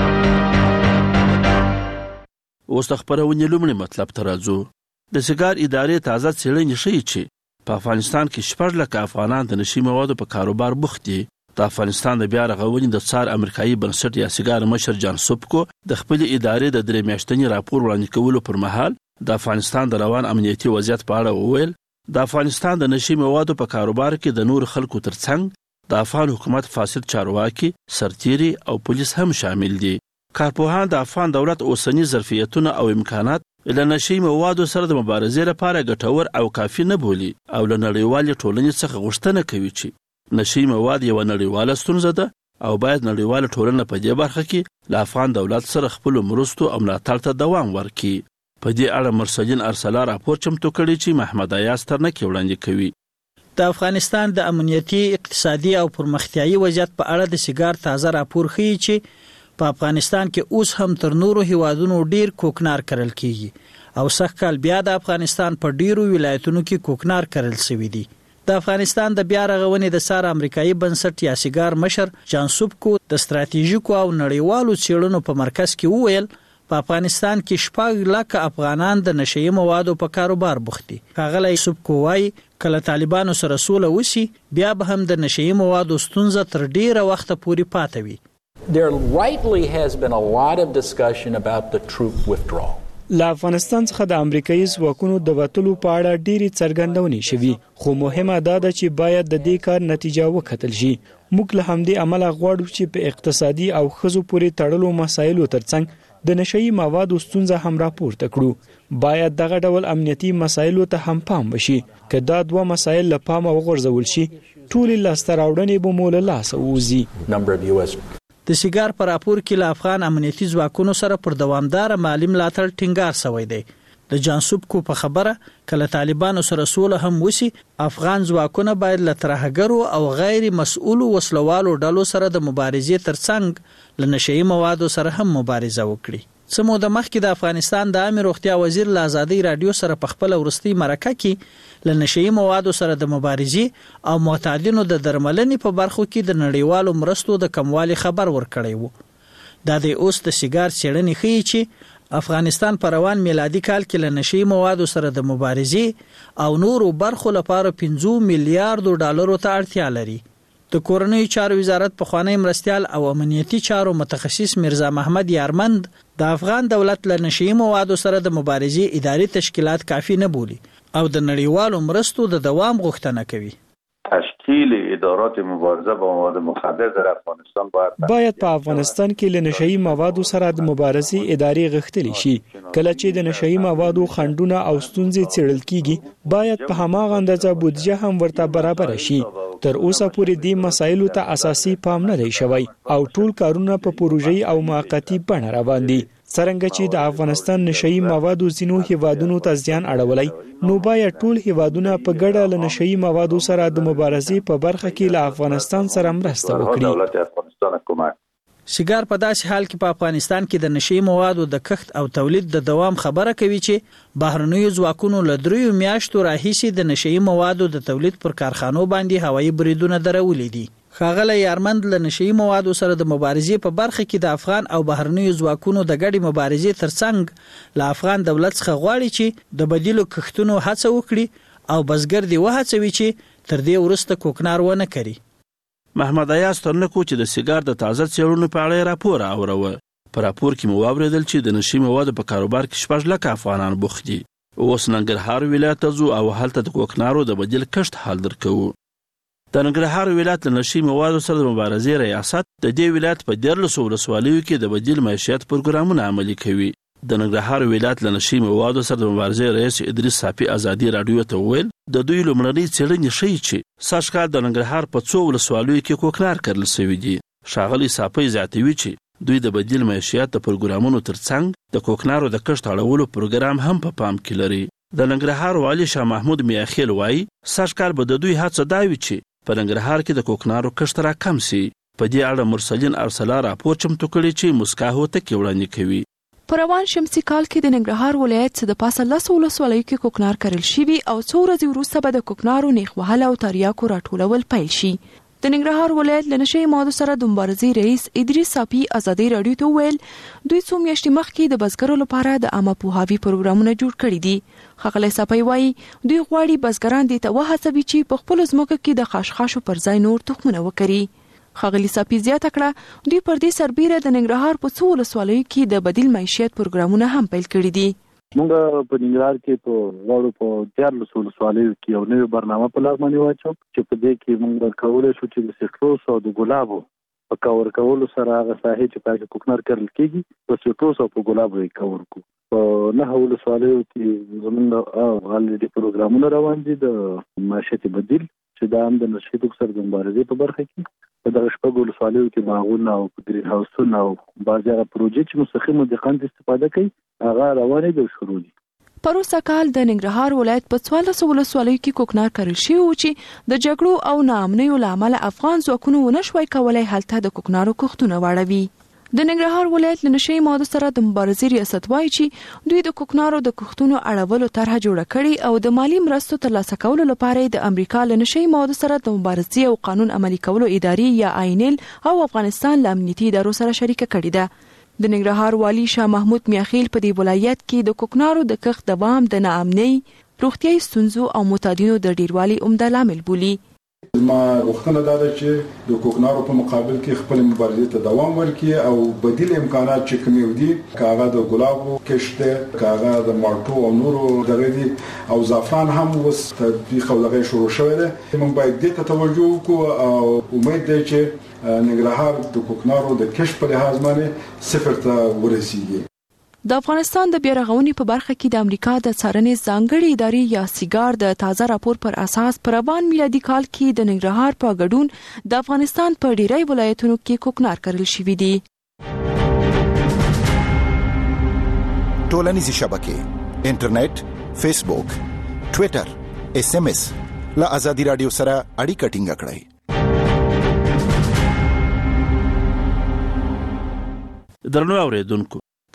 اوس د خپرونې لومړی مطلب ته راځو. د سیګار ادارې تازه څېړنې ښیي چې په افغانستان کې شپږ لکه افغانان د نشئی موادو په کاروبار بوخت دي. د افغانستان د بیا رغونې د څار امریکایي بنسټ یا سیګار مشر جان سوبکو د خپلې ادارې د درې میاشتني راپور وړاندې کولو پر مهال د افغانستان د روان امنیتي وضعیت په اړه وویل د افغانستان د نشئی موادو په کاروبار کې د نور خلکو ترڅنګ د افغان حکومت فاسد چارواکي سرتیري او پولیس هم شامل دي. کارپوهان د افغان دولت اوسنی ظرفیتونه او امکانات له نشئی موادو سره د مبارزې لپاره ګټور او کافي نه بولي او له نړیوالې ټولنې څخه غوښتنه کوي چې نشئی مواد یو نړیواله ستونزه ده او باید نړیواله ټولنه په دې برخه کې له افغان دولت سره خپل مرستو او ملاتړ ته دوام ورکړي. په دې اړه مرسلین ارسلا راپور چمتو کړی چې محمد ایاز ترنکي وړاندې کوي. د افغانستان د امنیتي اقتصادي او پرمختیایي وضعیت په اړه د سیګار تازه راپور ښیي چې په افغانستان کې اوس هم تر نورو هیوادونو ډیر کوکنار کرل کیږي او سږ کال بیا د افغانستان په ډیرو ولایتونو کې کوکنار کرل شوی دی. د افغانستان د بیا رغونې د سار امریکایي بنسټ یا سیګار مشر جان سوبکو د ستراتیژیکو او نړیوالو څېړنو په مرکز کې وویل په افغانستان کې شپږ لکه افغانان د نشئی موادو په کاروبار بوخت دي. ښاغلی سوبکو وایي کله طالبانو سره سوله وشي بیا به هم د نشئی موادو ستونزه تر ډیره وخته پورې پاتې وي. There rightly has been a lot of discussion about the troop withdrawal. له افغانستان څخه د امریکایي ځواکونو د وټلو په اړه ډېری څرګندونې شوي خو مهمه دا ده چې باید د دې کار نتیجه وکتل شي. موږ له همدې امله غواړو چې په اقتصادي او ښځو پورې تړلو مسایلو ترڅنګ د نشئی موادو ستونزه هم راپورته کړو. باید دغه ډول امنیتي مسایلو ته هم پام وشي. که دا دوه مسایل له پامه وغورځول شي ټولې لاسته راوړنې به مو له لاسه ووځي. د سیګار په راپور کې له افغان امنیتي ځواکونو سره پر دوامدار مالی ملاتړ ټینګار شوی دی. د جان سوبکو په خبره کله طالبانو سره سوله هم وشي افغان ځواکونه باید له ترهګرو او غیر مسؤلو وسلوالو ډلو سره د مبارزې ترڅنګ له نشئی موادو سره هم مبارزه وکړي. سمو د مخکې د افغانستان د عامه روغتیا وزیر له ازادي رادیو سره په خپل ورستي مرکه کې ل نشئی موادو سره د مبارزې او معتادینو د درملنې په برخو کې د نړیوالو مرستو د کموالي خبر ورکړی وو. دا د اوس د سیګار څېړنې ښیي چې افغانستان په روان میلادي کال کې ل نشئی موادو سره د مبارزې او نورو برخو لپاره پنځه میلیارډ ډالرو ته اړتیا لري. د کورنۍ چارو وزارت په خوانی مرستيال او امنیتي چارو متخصص مرزا محمد یارمند د افغان دولت له نشئی موادو سره د مبارزې اداري تشکیلات کافي نه بولي او د نړیوالو مرستو د دوام غوښتنه کوي. تشکیل ادارات مبارزه با مواد مخدر در افغانستان باید باید په افغانستان کې له نشئی موادو سره د مبارزې اداري غښتلی شي. کله چې د نشئی موادو خنډونه او ستونزې څېړل کیږي باید په هماغه اندازه بودیجه هم ورته برابر شي. تر اوسه پورې دې مسایلو ته اساسي پام نه دی شوی او ټول کارونه په پروژې او موقتی بڼه روان دي. څرنګه چې د افغانستان نشئی موادو ځینو هیوادونو ته زیان اړولای نو باید ټول هیوادونه په ګډه له نشئی موادو سره د مبارزې په برخه کې له افغانستان سره مرسته وکړي. سیګار په داسې حال کې په افغانستان کې د نشئی موادو د کښت او تولید د دوام خبره کوي چې بهرنیو ځواکونو له دریو میاشتو راهیسې د نشئی موادو د تولید پر کارخانو باندې هوایي بریدونه درولې دي. ښاغلی یارمند له نشئی موادو سره د مبارزې په برخه کې د افغان او بهرنیو ځواکونو د ګډې مبارزې ترڅنګ له افغان دولت څخه غواړي چې د بدیلو کښتونو هڅه وکړي او بزګر دی وهڅوي چې تر دې وروسته کوکنار ونه کړي. محمد ایاز ترنکو چې د سیګار د تازه څېړنو په اړه راپور اوروه. په راپور کې مو واوریدل چې د نشئی موادو په کاروبار کې شپږ لکه افغانان بوخت دي. اوس ننګرهار ولایت ته ځو او هلته د کوکنارو د بدیل کښت حال درکوو. د ننګرهار ولایت له نشئی موادو سره د مبارزې ریاست د دې ولایت په دیارلسو ولسوالیو کې د بدیل معیشت پروګرامونه عملي کوي. د ننګرهار ولایت له نشئی موادو سره د مبارزې رئیس ادریس صافي ازادي رادیو ته وویل د دوی لومړنۍ څېړنې ښیي چې سږ کال د ننګرهار په څو ولسوالیو کې کوکنار کرل شوي دي. ښاغلي صافي زیاتوي چې دوی د بدیل معیشت د پروګرامونو ترڅنګ د کوکنارو د کښت اړولو پروګرام هم په پام کې لري. د ننګرهار والي شاه محمود میاخیل وایي سږ کال به د دوی هڅه دا وي چې په ننګرهار کې د کوکنارو کښت را کم سي. په دې اړه مرسلین ارسلا راپور چمتو کړی چې مسکا هوتکې وړاندې کوي. په روان شمسي کال کې د ننګرهار ولایت څخه د پاسه لس ولسوالیو کې کوکنار کرل شوي او څو ورځې وروسته به د کوکنارو نیخ وهل او تریاکو راټولول پیل شي. د ننګرهار ولایت له نشئی موادو سره د مبارزې رئیس ادریس صافي ازادي رادیو ته ویل دوی څو میاشتې مخکې د بزګرو لپاره د عامه پوهاوي پروګرامونه جوړ کړي دي. ښاغلی صافي وایي دوی غواړي بزګران دې ته وهڅوي چې په خپلو ځمکو کې د خاشخاشو پر ځای نور تخمونه وکري. ښاغلی صافي زیاته کړه دوی پر دې سربیره د ننګرهار په څو ولسوالیو کې د بدیل معیشت پروګرامونه هم پیل کړي دي. موږ په ننګرهار کې په غواړو په دیارلسو ولسوالیو کې یو نوې برنامه په لاس باندې واچو چې په دې کې موږ کولی شو چې د سټروس او د ګلابو په کور کولو سره هغه ساحې چې پکې کوکنار کرل کېږي په سټروس او په ګلابو یې کور کو. په نه ولسوالیو کې زموږ غالي پروګرامونه روان دي د معیشت بدیل چې دا هم د نشئی توکو سره د مبارزې په برخه کې په دغه شپږ ولسوالیو کې باغونه او ګرین هاوسونه او بعضې هغه پروژې چې مستقیم دهقان استفاده کوي هغه روانې دي او شروع دي. پروسه کال د ننګرهار ولایت په څوارلسو ولسوالیو کې کوکنار کرل شوي و چې د جګړو او ناامنیو له امله افغان ځواکونو ونه شوای کولی هلته د کوکنارو کښتونه واړوي. د ننګرهار ولایت له نشئی موادو سره د مبارزې ریاست وایي چې دوی د کوکنارو د کښتونو اړولو طرحه جوړه کړې او د مالی مرستو ترلاسه کولو لپاره د امریکا له نشئی موادو سره د مبارزې او قانون عملي کولو ادارې یا آینل او افغانستان له امنیتي ادارو سره شریکه کړې ده. د ننګرهار والي شاه محمود میاخیل په دې ولایت کې د کوکنارو د کښت دوام د ناامنۍ، روغتیايي ستونزو او معتادینو د ډیروالي عمده لامل بولي. ما غوښتنه دا ده چې د کوکنارو په مقابل کې خپل مبارزې ته دوام ورکړي او بدیل امکانات چې کوم دي کاغه د ګلابو کښت کاغه د مالټو او نورو دغه دي او زعفران هم اوس تطبیق او دغه شروع شوی دی. موږ باید دې ته توجه وکړو او امید دی چې ننګرهار د کوکنارو د کښت په لحاظ باندې صفر ته ورسیږي. د افغانستان د بیارغونې په برخه کې د امریکا د څارنې ځانګړې ادارې یا سیګار د تازه راپور پر اساس په روان میلادي کال کې د ننګرهار په ګډون د افغانستان په ډیری ولایتونو کې کوکنار کرل شوي دي. ټولنیزې شبکې انټرنیټ، فیسبوک، ټوئیټر، ایس ایم ایس له ازادي رادیو سره اړیکه ټینګه کړئ. درنو اوریدونکو،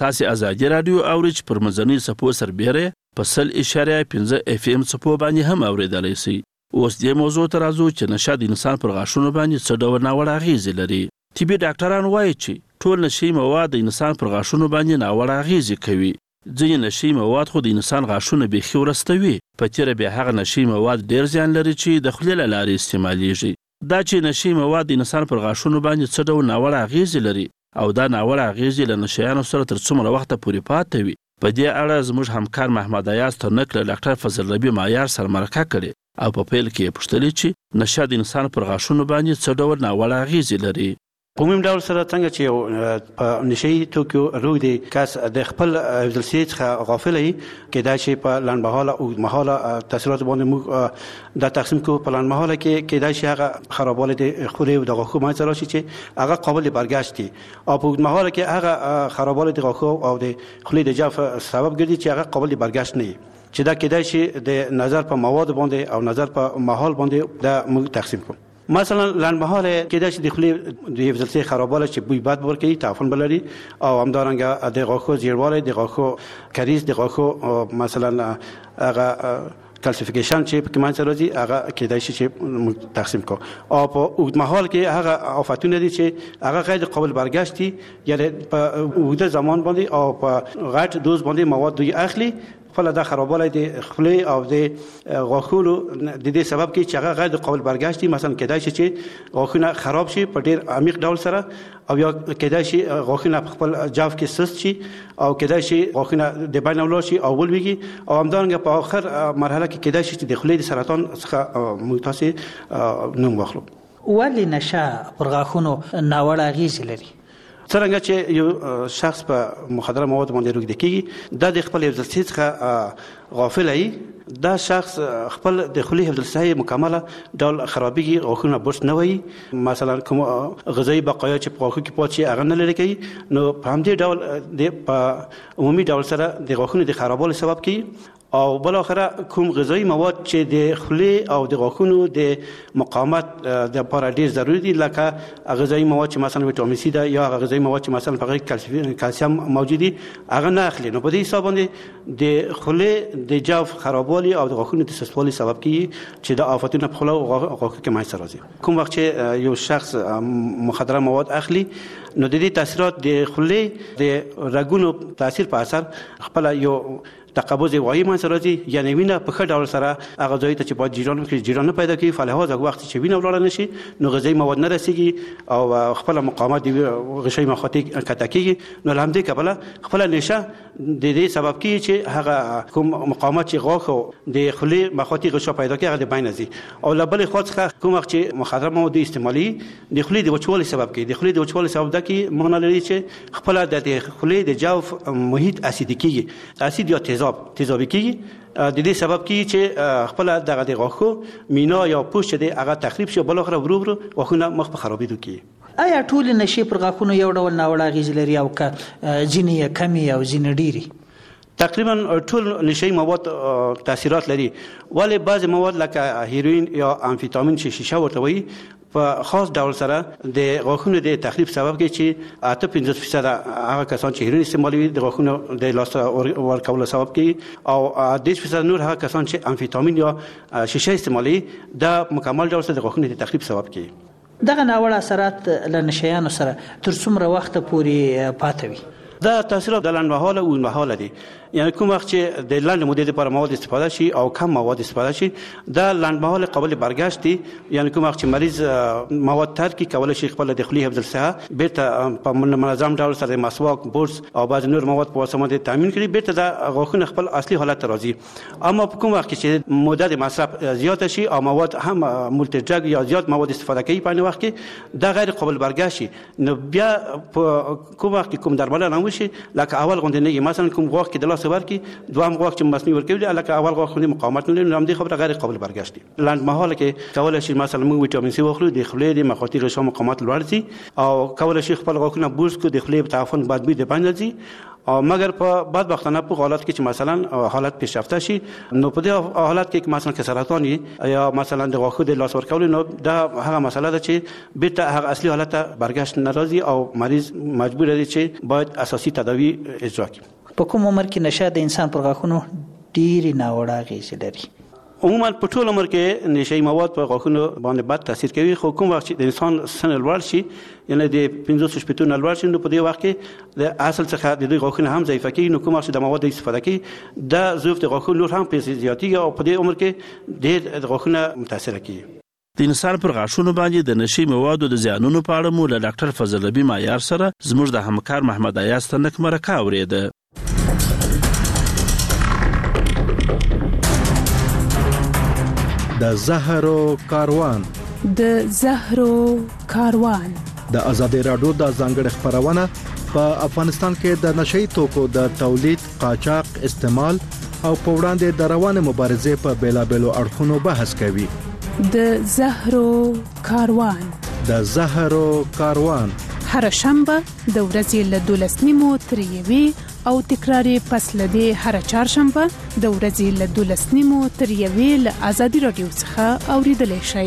تاسې ازادي رادیو اورئ چې پر مزنی څپو سربیره په سل اشاریه پنځه اف ام څپو باندې هم اورېدلی سئ. اوس دې موضوع ته راځو چې نشه د انسان پر غاښونو باندې څه ډول ناوړه اغېزې لري. طبي ډاکټران وایي چې ټول نشي مواد د انسان پر غاښونو باندې ناوړه اغېزې کوي. ځینې نشي مواد خو د انسان غاښونه بیخي ورستوي. په تېره بیا هغه نشي مواد ډېر زیان لري چې د خولې له لارې استعمالیږي. دا چې نشي مواد د انسان پر غاښونو باندې څه ډول ناوړه اغېزې لري او دا ناوړه اغېزې له نشیانو سره تر څومره وخته پورې پاتې وي، په دې اړه زموږ همکار محمد ایاز ترنک له ډاکټر فضل ربي معیار سره مرکه کړې او په پیل کې یې پوښتلې چې نشه د انسان پر غاښونو باندې څه ډول ناوړه اغېزې لري. په عمومي ډول سره څنګه چې په نشي توکو روی دی کس د خپل حفظ څخه غافل وي، کېدای شي په لنډمهاله او مهاله تاثیرات باندې موږ د تقسیم کو په لنډمهاله کې کېدای شي هغه خرابوالی د خولې او د غاښو منځ راشي چې هغه قابل برګشت دي، او په اوږدمهاله کې هغه خرابوالی د غاښو او د خولې د جوف سبب ګرځي چې هغه قابل برګشت نه وي، چې دا کېدای شي د نظر په مواد باندې او نظر په مهال باندې د موږ تقسیم کو. مثلا لنډمهاله کېدای شي د خولې د حفظ خرابوالی چې بوی بد ورکوي، تعفن بلري، او همدارنګه د غاښو زیړوالی، د غاښو کریز، د غاښو مثلا هغه کلسیفیکیشن چې په منځ راځي هغه کېدای شي چې تقسیم کو. او په اوږدمهال کې هغه آفتونه دي چې هغه غیر قابل برګشت دي، یعنی په اوږده زمان باندې او په غټ دوز باندې مواد دوی اخلي، خپل د خرابوالی د خولې او د غاښونو د دې سبب کې چې هغه غیر قابل برګشت دي. مثلا کېدای شي چې غاښونه خراب شي په ډېر عمیق ډول سره، او یا کېدای شي غاښونه په خپل جوف کې سست شي، او کېدای شي غاښونه د بین ولاړ شي او ولویږي، او همدارنګه په آخر مرحله کې کېدای شي چې د خولې د سرطان څخه موږ تاسې نوم واخلو. ولې نشه پر غاښونو ناوړه اغېزې لري؟ څرنګه چې یو شخص په مخدره مواد باندې روږدی کېږي، دا د خپل حفظ څخه غافل وي، دا شخص خپل د خولې حفظ مکمله ډول خرابېږي، غاښونه برس نه وایي، مثلا کوم غذایي بقایا چې په غاښو کې پاتې شي هغه نه لرې کوي، نو په همدې ډول د په عمومي ډول سره د غاښونو د خرابوالي سبب کوي. او بل اخره کوم غذایی مواد چې د خولې او د غاښونو د مقاومت د لپاره ډیر ضروري دي، لکه غذایی مواد چې مثلا ویټامین سی ده، یا غذایی مواد چې مثلا په کې کلسیم موجود دي، هغه نه اخلي، نو په دې حساب باندې د خولې د جوف خرابوالي او د غاښونو د سستوالي سبب کیږي چې د آفتونو په خوله او غاښو کې منځته راځي. کوم وخت چې یو شخص مخدره مواد اخلي، نو د دې تاثیرات د خولې د رګونو تاثیر په اثر خپل یو تقبض وایي منځ راځي، یعنی وینه په ښه ډول سره هغه ځای ته چې باید جریان وکړي جریان نه پیدا کوي، فلهذا وخت چې وینه ولاړه نشي نو غذایي مواد نه رسیږي او خپل مقاومت د غشي مخاطي کته کیږي، نو لامدې کبله خپل نشه د دې سبب کیږي چې هغه کوم مقاومت چې غاښ د خولې مخاطي غشا پیدا کوي هغه د بین ځي، او لبل خو څخه کوم وخت چې مخدره مواد استعمالي د خولې د وچوالي سبب کوي، د خولې د وچوالي سبب ده کې معنی لري چې خپل د خولې د جوف محیط اسیدي کیږي، اسید یا تیزاب تیزابي کیږي، د دې سبب کیږي چې خپل دغه د غاښو مینا یا پوست دی هغه تخریب شي، بل اخر ورو ورو غاښونه مخ په خرابېدو کوي. آیا ټول نشي پر غاښونو یو ډول ناوړه اغېزې لري او که ځینې کمې او ځینې ډېرې؟ تقریبا ټول نشي مواد تاثیرات لري، ولې بعض مواد لکه هیروین یا امفیتامین چې شیشه ورته وایي په خاص ډول سره د غاښونو د تخریب سبب کوي، چې اته پنځوس فیصد هغه کسان چې هیروین استعمالوي د غاښونو د لاس ورکولو سبب کوي، او دېرش فیصد نور هغه کسان چې امفیتامین یا شیشه استعمالوي دا مکمل ډول سره د غاښونو د تخریب سبب کوي. دغه ناوړه اثرات له نشیانو سره تر څومره وخت پورې پاتې وي؟ دا تاثیرات د لنډمهاله او اوږدمهاله دي، یعنی کوم وخت چې د لنډ مودې لپاره مواد استفاده شي او کم مواد استفاده شي دا لنډمهاله قابل برګشت دي، یعنی کوم وخت چې مریض مواد ترک کړي کولی شي خپل د خولې حفظ څخه بیرته په منظم ډول سره مسواک، برس او بعض نور مواد په واسطه باندې تامین کړي، بیرته د غاښونه خپل اصلي حالت ته راځي. اما په کوم وخت چې موده د مصرف زیاته شي او مواد هم مولټي ډرګ یا زیات مواد استفاده کوي په وخت کې دا غیر قابل برګشت شي، نو بیا په کوم وخت کوم درملنه وشي لکه اول غونډه نه، مثلا کوم غاښ کې د لاس ورکی دوام غاښ چې مصنوعي ورکوي لکه اول غاښ باندې مقاومت نه لري، نو هم دې خبره غیر قابل برګشت دي. لنډمهاله کې کولای شي مثلا موږ ویټامین سی واخلو، د خولې د مخاطي غشا مقاومت لوړ شي، او کولای شي خپل غاښونه بوس کو، د خولې تعفن بدبوی د باندې ځي، او مګر په بدبختانه په حالت کې چې مثلا حالت پیشرفته شي نو په دې حالت کې مثلا کې سرطان یا مثلا د غاښو د لاس ورکول نو دا هغه مسله ده چې بیرته هغه اصلي حالت برګشت ناراضي او مریض مجبور دی چې باید اساسي تداوی اجرا کړي. په کوم عمر کې نشه د انسان پر غاښونو ډېری ناوړه اغېزې لري؟ عموما په ټول عمر کې نشي مواد په غاښونو باندې بد تاثیر کوي، خو کوم وخت چې د انسان سن لوړ شي یعنی د پنځوس شپږ نه لوړ شي نو په دې وخت کې د اصل څخه د دوی غاښونه هم ضعیف کیږي، نو کوم وخت چې د مواد استفاده کوي دا ضعف د غاښونو هم په زیاتیږي او په دې عمر کې ډېر غاښونه متاثر کیږي. د انسان پر غاښونو باندې د نشي موادو د زیانونو په اړه مو له ډاکټر فضل نبی معیار سره زموږ د همکار محمد ایاز تنک مرکه اورېده. د زهرو کاروان د زهرو کاروان د ازادي رادیو د ځانګړي خبرونه په افغانستان کې د نشئی توکو د تولید، قاچاق، استعمال او په وړاندې د روانه مبارزې په بیلابېلو اړخونو بحث کوي. د زهرو کاروان د زهرو کاروان هر شنبه د ورځې له دولس نیمو تر یوې او تکراری پس لدی هر چهارشنبه د ورځې له دولس نیمو تر یوې له ازادي رادیو څخه اوریدلای شئ.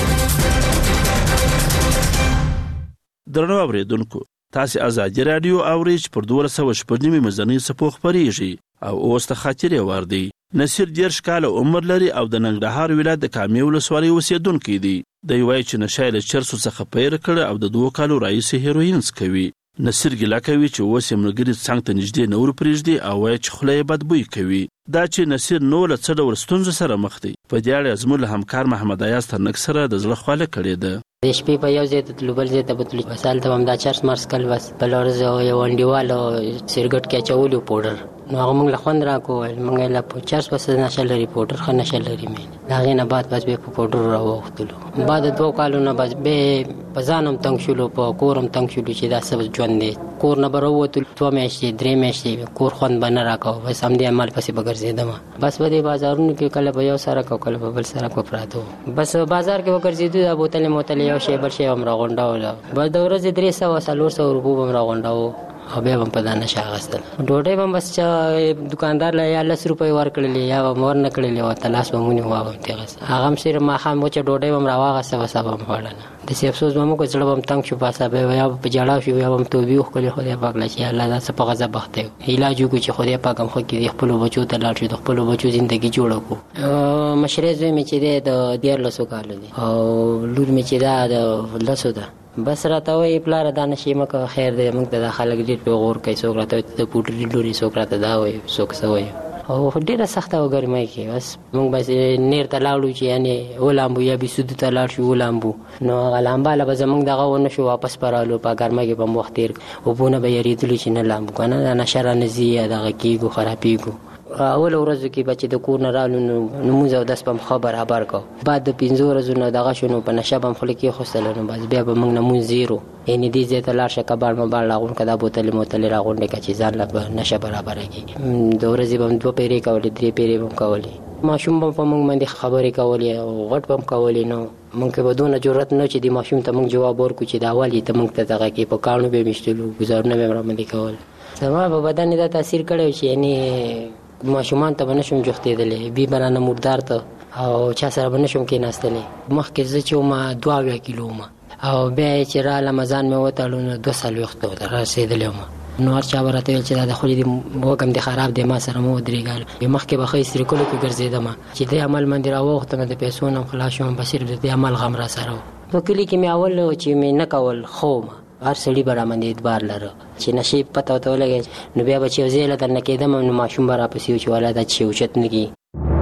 درنو اوریدونکو، تاسو ازادي رادیو اورئ چې پر دوه سوه شپږ نیمه مزنی سپو خبريږي او اوس ته خاطرې وردی. نصیر دیرش کاله عمر لري او د ننګرهار ولایت د کامې ولسوالۍ اوسیدونکی دی. دی وایي چې نشه له چرسو څخه پیر کړ او د دوه کالو راهیسې هیروین څکوي. نصیر ګیله کوي چې اوس یې ملګري څنګ ته نږدې نه ورپرېږدي او وایي چې خوله یې بدبوی کوي. دا چې نصیر نو له څه ډول ستونزو سره مخ دی، په دې اړه زموږ له همکار محمد ایاز تنک سره د زړه خواله کړې ده. د شپې په یو ځای ته تلو بل ځای ته بتلو بس هلته هم دا چرس مرس کل بس بل ورځ یو انډیوال سیرګټ کې اچولي پوډر نو هغه موږ له خوند راکړو موږ یې له چرس پس نشه لري پوډر ښه نشه لري مې د هغې نه بعد بس بیا په پوډر راواوښتلو. بعد د دوو کالو نه بس بیا په ځان هم تنګ شولو، په کور هم تنګ شولو چې دا څه ژوند دی. کور نه به راووتلو دوه میاشتې درې میاشتې کور خوند به نه راکوه، بس همدې عمل پسې به ګرځېدم. بس په دې بازارونو کې کله به یو سړک او کله به بل سړک به پراته وو. بس بازار کې به ګرځېدو دا بوتلې موتلې یو شی بل شی هم راغونډوله. بس د ورځې درې سوه څلور سوه روپو به هم راغونډوو او بیا به هم په دا نشه اخیستل. ډوډۍ به هم بس چا دوکاندار له یا لس روپۍ ورکړلې یا به م ورنه کړلې وه تلاس به مونې وه به هم تېغست هغه هم صرف ماښام وچه ډوډۍ به هم راواغسته بس به هم خوړله. داسې افسوس به هم وکړو زړه به هم تنګ شو، پاسه به یا به په ژړا شو یا به هم توبې وښکلې خدای پاک له چې الله دا څه په غضب اخته یو. علاج وکړو چې خدای پاک هم ښه کړي، د خپلو بچو ته لاړ شو، د خپلو بچو زندګي جوړه کړو. مشرې زوی مې چې دی د دیارلسو کالو دی او لور مې چې دا د لسو ده. بس راته وایي پلاره دا نشي مه کوه، خیر دی موږ ته دا خلک ډېر پرې غور کوي، څوک راته وایي د پوډري لورې، څوک راته دا وایي، څوک څه وایي. او ډېره سخته وه ګرمۍ کې. بس موږ بس نیر ته لاړو چې یعنې ولامبو یا بیسودو ته لاړ شو ولامبو، نو هغه لامباله به زموږ دغه ونه شو واپس به رالو، په ګرمۍ کې به م وخت تېر اوبونه به یېرېدلو چې نه لامبو که نه دا نشه رانه ځي یا دغه کېږو خرابېږو. اول ورځو کې به چې د کور نه رالو نو لمونځ او دس به م ښه برابر کو. بعد د پنځو ورځو نه دغه شو نو په نشه به م خوله کېښوستله نو بس بیا به موږ نه مونځ زیرو، یعنې دې ځای ته لاړ شه کباړ مباړ راغونډ که دا بوتلې موتلې راغونډې که چې ځان له به نشه برابره کړي. د ورځې به م دوه پیرې کولې، درې پیرې به م کولې. ماشوم به په موږ باندې خبرې کولې او غټ به م کولې، نو موږ کې به دونه جرأت نه چې د ماشوم ته موږ جواب ورکړو چې دا ولې ته موږ ته دغه کې په کاڼو به یې میشتلو، ګزارونه به یې راباندې کول. زما په بدن دا تاثیر کړی و چې یعنې ماشومان ته به نشم جوختېدلی، بي به رانه مردار ته او چا سره به نشم کېناستلی. مخکې زه چې ومه دوه اویا کیلو ومه او بیا چې رالم ځان مې وتړو نو دوه څلوېښتو ته رسېدلی ومه. نو هر چا به راته ویل چې دا د خولې د وږم دی خراب دی، ما سره مه ودرېږه. مخکې به ښه استریکلو کې ګرځېدم چې دې عمل باندې راواوښتم، د پیسو نه هم خلاص شوم، په صرف د دې عمل غم را سره و. په کلي کې مې اول چې مې نه کول ښه ومه، هر سړي به راباندې اعتبار لره چې نشې پته ورته ولګېږي نو بیا به چې یو ځای له درنه کېدم نو ماشوم به راپسې و چې والا دا چې اوچت نه کېږي.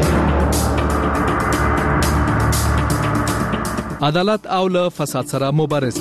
عدالت او له فساد سره مبارزه.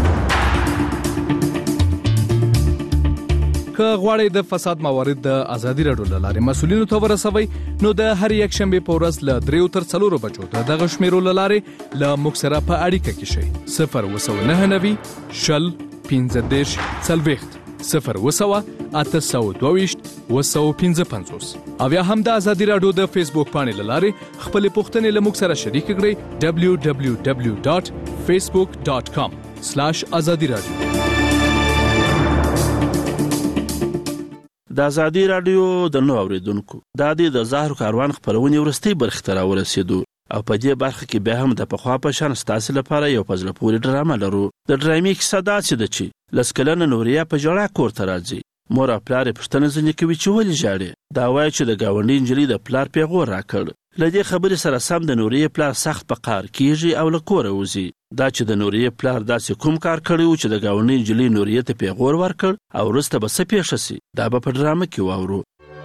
که غواړئ د فساد موارد د ازادي راډیو له لارې مسؤلینو ته ورسوئ نو د هر یک شنبې په ورځ له دریو تر څلورو بجو ته دغه شمیرو له لارې له موږ سره په اړیکه کې شئ. صفر اووه سوه نهه نوي شل پنځه دېرش څلوېښت صفر اووه سوه اته سوه دوه ویشت اووه سوه پنځه پنځوس او یا هم د ازادي راډیو د فیسبوک پاڼې له لارې خپلې پوښتنې له موږ سره شریکې کړئ ډبلیو ډبلیو ډبلیو ډاټ فیسبوک ډاټ کام سلاش ازادي راډیو. د ازادي رادیو د نو اوریدونکو دا د زهر کاروان خبرونه ورستي برخه تر ورسېدو او په دې برخه کې بیا هم د پخوا په شان ستاسو لپاره یو پزله پوری ډرامه لرو. د ډرامې کیسه دا چې د چی لسکلن نوریا په جړه کور ته راځي. مور او پلار پښتنه ځنې کوي چې ولې ژاړي. دا وایي چې د گاونډي انجلۍ د پلار پیغور راکړ. لدې خبرې سره سم د نوریا پلار سخت په قهر کیږي او له کوره وځي. دا چې د نوریا پلار داسې کوم کار کړی و چې د گاونډي انجلۍ نوریا ته پیغور ورکړ او وروسته به څه پیښه سي دا به په ډرامه کې واورو.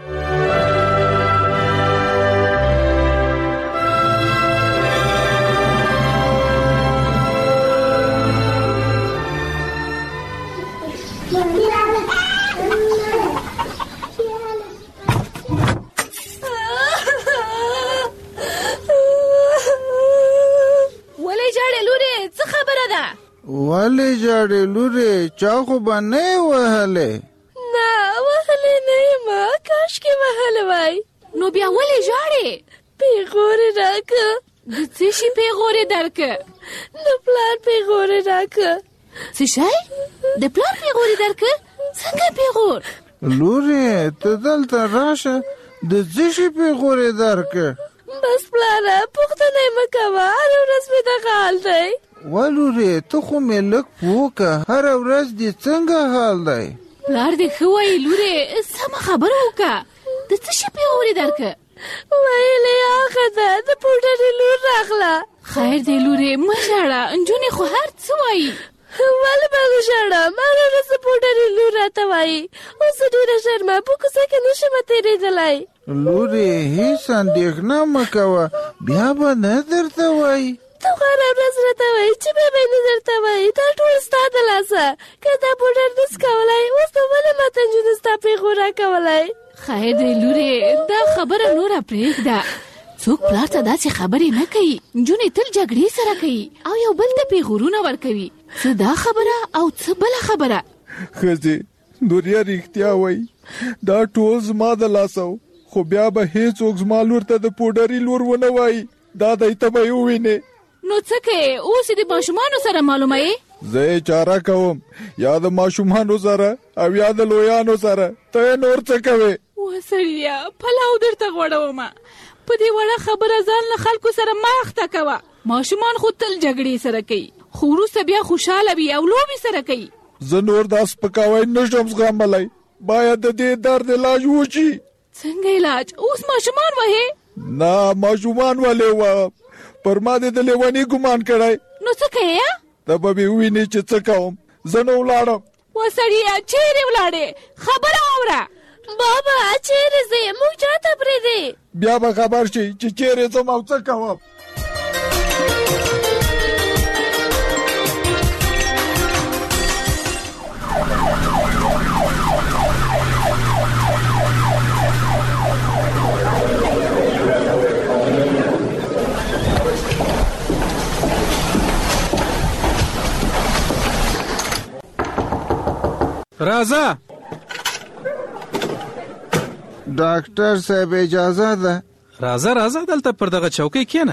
ولې جاړې لورې چا خو به نه یې وهلې؟ نه وهلې نه یم، کاشکې وهلی وای. نو بیا ولې ژاړې؟ پیغور یې راکړه. د څه شي پیغور یې درکړه؟ د پلار پیغور یې راکړه. څه شی؟ د پلار پیغور یې درکړه؟ څنګه پیغور؟ لورې ته دلته راشه، د څه شي پیغور یې درکړه؟ بس پلاره پوښتنه یې مه کوه، هره ورځ مې دغه حال دی. ولورې ته خو مې لږ پوکه، هره ورځ دې څنګه حال دی؟ پلار دې ښه وایي لورې، سمه خبره وکړه. د څه شي پیغور یې درکړه؟ ویلې هغه ده د پوډرې لور راغله. خیر دی لورې مه ژاړه، نجونې خو هر څه وایي. ولې به زه ژاړم؟ هره ورځ د پوډرې لور راته وایي. اوس زه ډېره ژر په کوڅه کې نه شم تېرېدلی. لورې هېڅ اندېښنه مه کوه، بیا به نه درته وایي. ته خو هره ورځ راته وایي چې بیا به یې نه درته وایي. دا ټول ستا د لاسه. که دا پوډر نس کولی، اوس به ولې ماته نجونې ستا پیغور راکولی؟ خیر دی لورې، دا خبره نوره پرېږده. څوک پلار ته داسې خبرې نه کوي. نجونې تل جګړې سره کوي او یو بل ته پیغورونه ورکوي. څه دا خبره او څه بله خبره. ښځې نوریا رښتیا وایي، دا ټول زما د لاسه و، خو بیا به هېڅوک زما لور ته د پوډري لور ونه وایي. دا دی ته به یې ووینې. نو څه کوې؟ اوس یې د ماشومانو سره معلومه یې؟ زه یې چاره کوم، یا د ماشومانو سره او یا د لویانو سره. ته یې نور څه کوې؟ وا سړیه پلاو درته غوړومه. په دې وړه خبره ځان له خلکو سره مه اخته کوه. ماشومان خو تل جګړې سره کوي، خو وروسته بیا خوشحاله وي او لوبې سره کوي. زه نور دا سپکاوی نشم زغملی، باید د دې درد علاج وشي. څنګه علاج؟ اوس ماشومان وهې؟ نه ماشومان ولې وهم، پر ما دې د لیوني ګمان کړی. نو څه کوې؟ ته به مې ووینې چې څه کوم. زه نه ولاړم. وا سړیه چیرې ولاړې؟ خبره واوره. بابا چیرې ځې؟ موږ چاته پرېږدې؟ بیا به خبر شي چې چیرې ځم او څه کوم. راځه ډاکټر صاحب اجازه ده؟ راځه راځه دلته پر دغه چوکۍ کښېنه.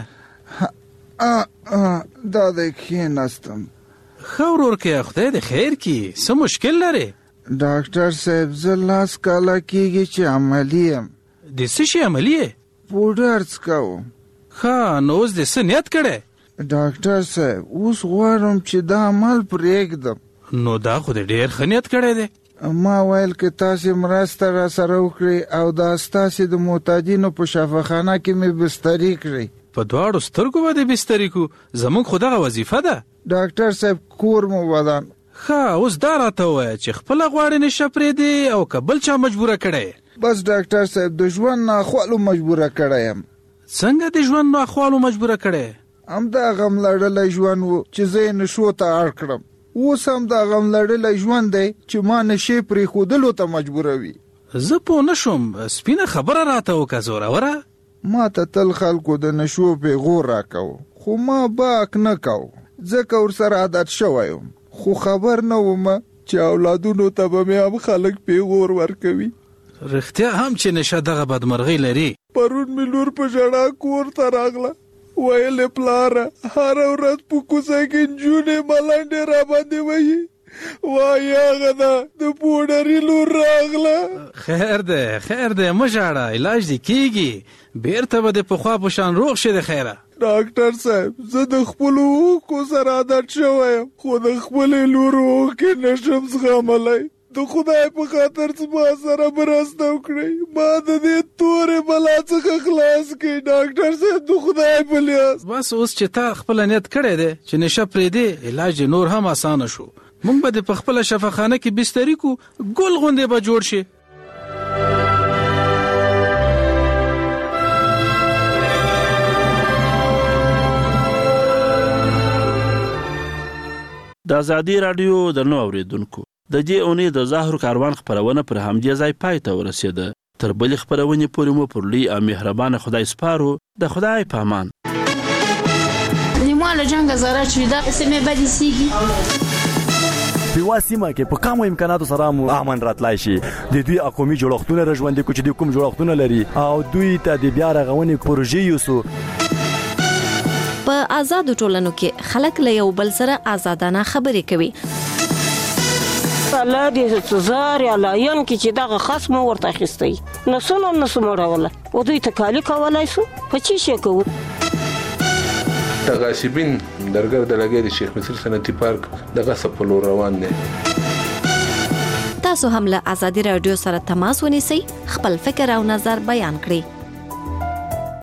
دا دی کښېناستم. ښه ورورکیه خدای دې خیر کړي. څه مشکل لرې؟ ډاکټر صاحب زه لاس کاله کېږي چې عملي یم. د څه شي عملي یې؟ پوډر څکوم. ښه نو اوس دې څه نیت کړی؟ ډاکټر صاحب اوس غواړم چې دا عمل پرېږدم. نو دا خو دې ډېر ښه نیت کړی دی. ما ویل که تاسې مرسته را سره وکړئ او دا ستاسې د معتادینو په شفاخانه کې مې بستري کړئ. په دواړو سترګو به دې بستري کړو، زموږ خو دغه وظیفه ده. ډاکټر صاحب کور مو ودان. ښه اوس دا راته ووایه چې خپله غواړې نشه پرېږدې او که بل چا مجبوره کړی؟ بس ډاکټر صاحب د ژوند ناخوالو مجبوره کړی یم. څنګه د ژوند ناخوالو مجبوره کړی؟ همدا غم لړلی ژوند و چې زه یې نشو ته اړ کړم. اوس هم دا غم لړلی ژوند دی چې ما نشې پرېښودلو ته مجبوروي. زه پوه نه شوم، سپینه خبره راته وکړه زوروره. ما ته تل خلکو د نشو پیغور راکوه، خو ما باک نه کوه، ځکه ورسره عادت شوی یم. خو خبر نه وم چې اولادونو ته به مې هم خلک پیغور ورکوي. رښتیا هم چې نشه دغه بدمرغۍ لري. پرون مې لور په ژړا کور ته راغله، ویلې پلاره هره ورځ په کوڅه کې نجونې ملنډې راباندې وایي وای هغه ده د پوډري لور راغله. خیر ده خیر ده مشاړه علاج دې کیږي بیرته به د پخوا په شان روغ شه د خیره. ډاکټر صاحب زه د خپل اوښکو سره عادت شوی خو د خپلې لور اوښکې نشم زغملی. د خدای په خاطر زما سره مرسته وکړئ ما د دې تورې بلا څخه خلاص کړئ ډاکټر صاحب د خدای په لیاس. بس اوس چې تا خپل نیت کړی دی چې نشه پرېږدې علاج نور هم اسانه شو. موږ به د په خپله شفاخانه کې بستري کو ګل غوندې به جوړ شي. د ازادي راډیو د نو اوریدونکو د دې اونۍ د زهر کاروان خبرونه پر همدې ځای پای ته ورسېده. تر بلې خبرونې پورې مو پر لوی او مهربانه خدای سپارو. د خدای په امان. نیمه له جنګ زره چې دا سیمه بدې سیږي په واسمه کې په کومو امکاناتو سره مو امن راتلای شي. د دوی اقومي جوړښتونه رژوندې کو چې د کوم جوړښتونه لري او دوی ته د بیا رغونې پروژې یوسو. په آزادو ټولنو کې خلک له یو بل سره آزادانه خبرې کوي. الله دې زار یا لاین کې چې دغه خصم ورته اخیستی نو څونه نو سموړوله او دوی ته کالی کولای سو په چی شي کوو. د غاصبین درګر د لګي د شیخ مصر صنعتي پارک دغه سپلو روان دي. تاسو هم له ازادي رادیو سره تماس ونیسئ خپل فکر او نظر بیان کړئ.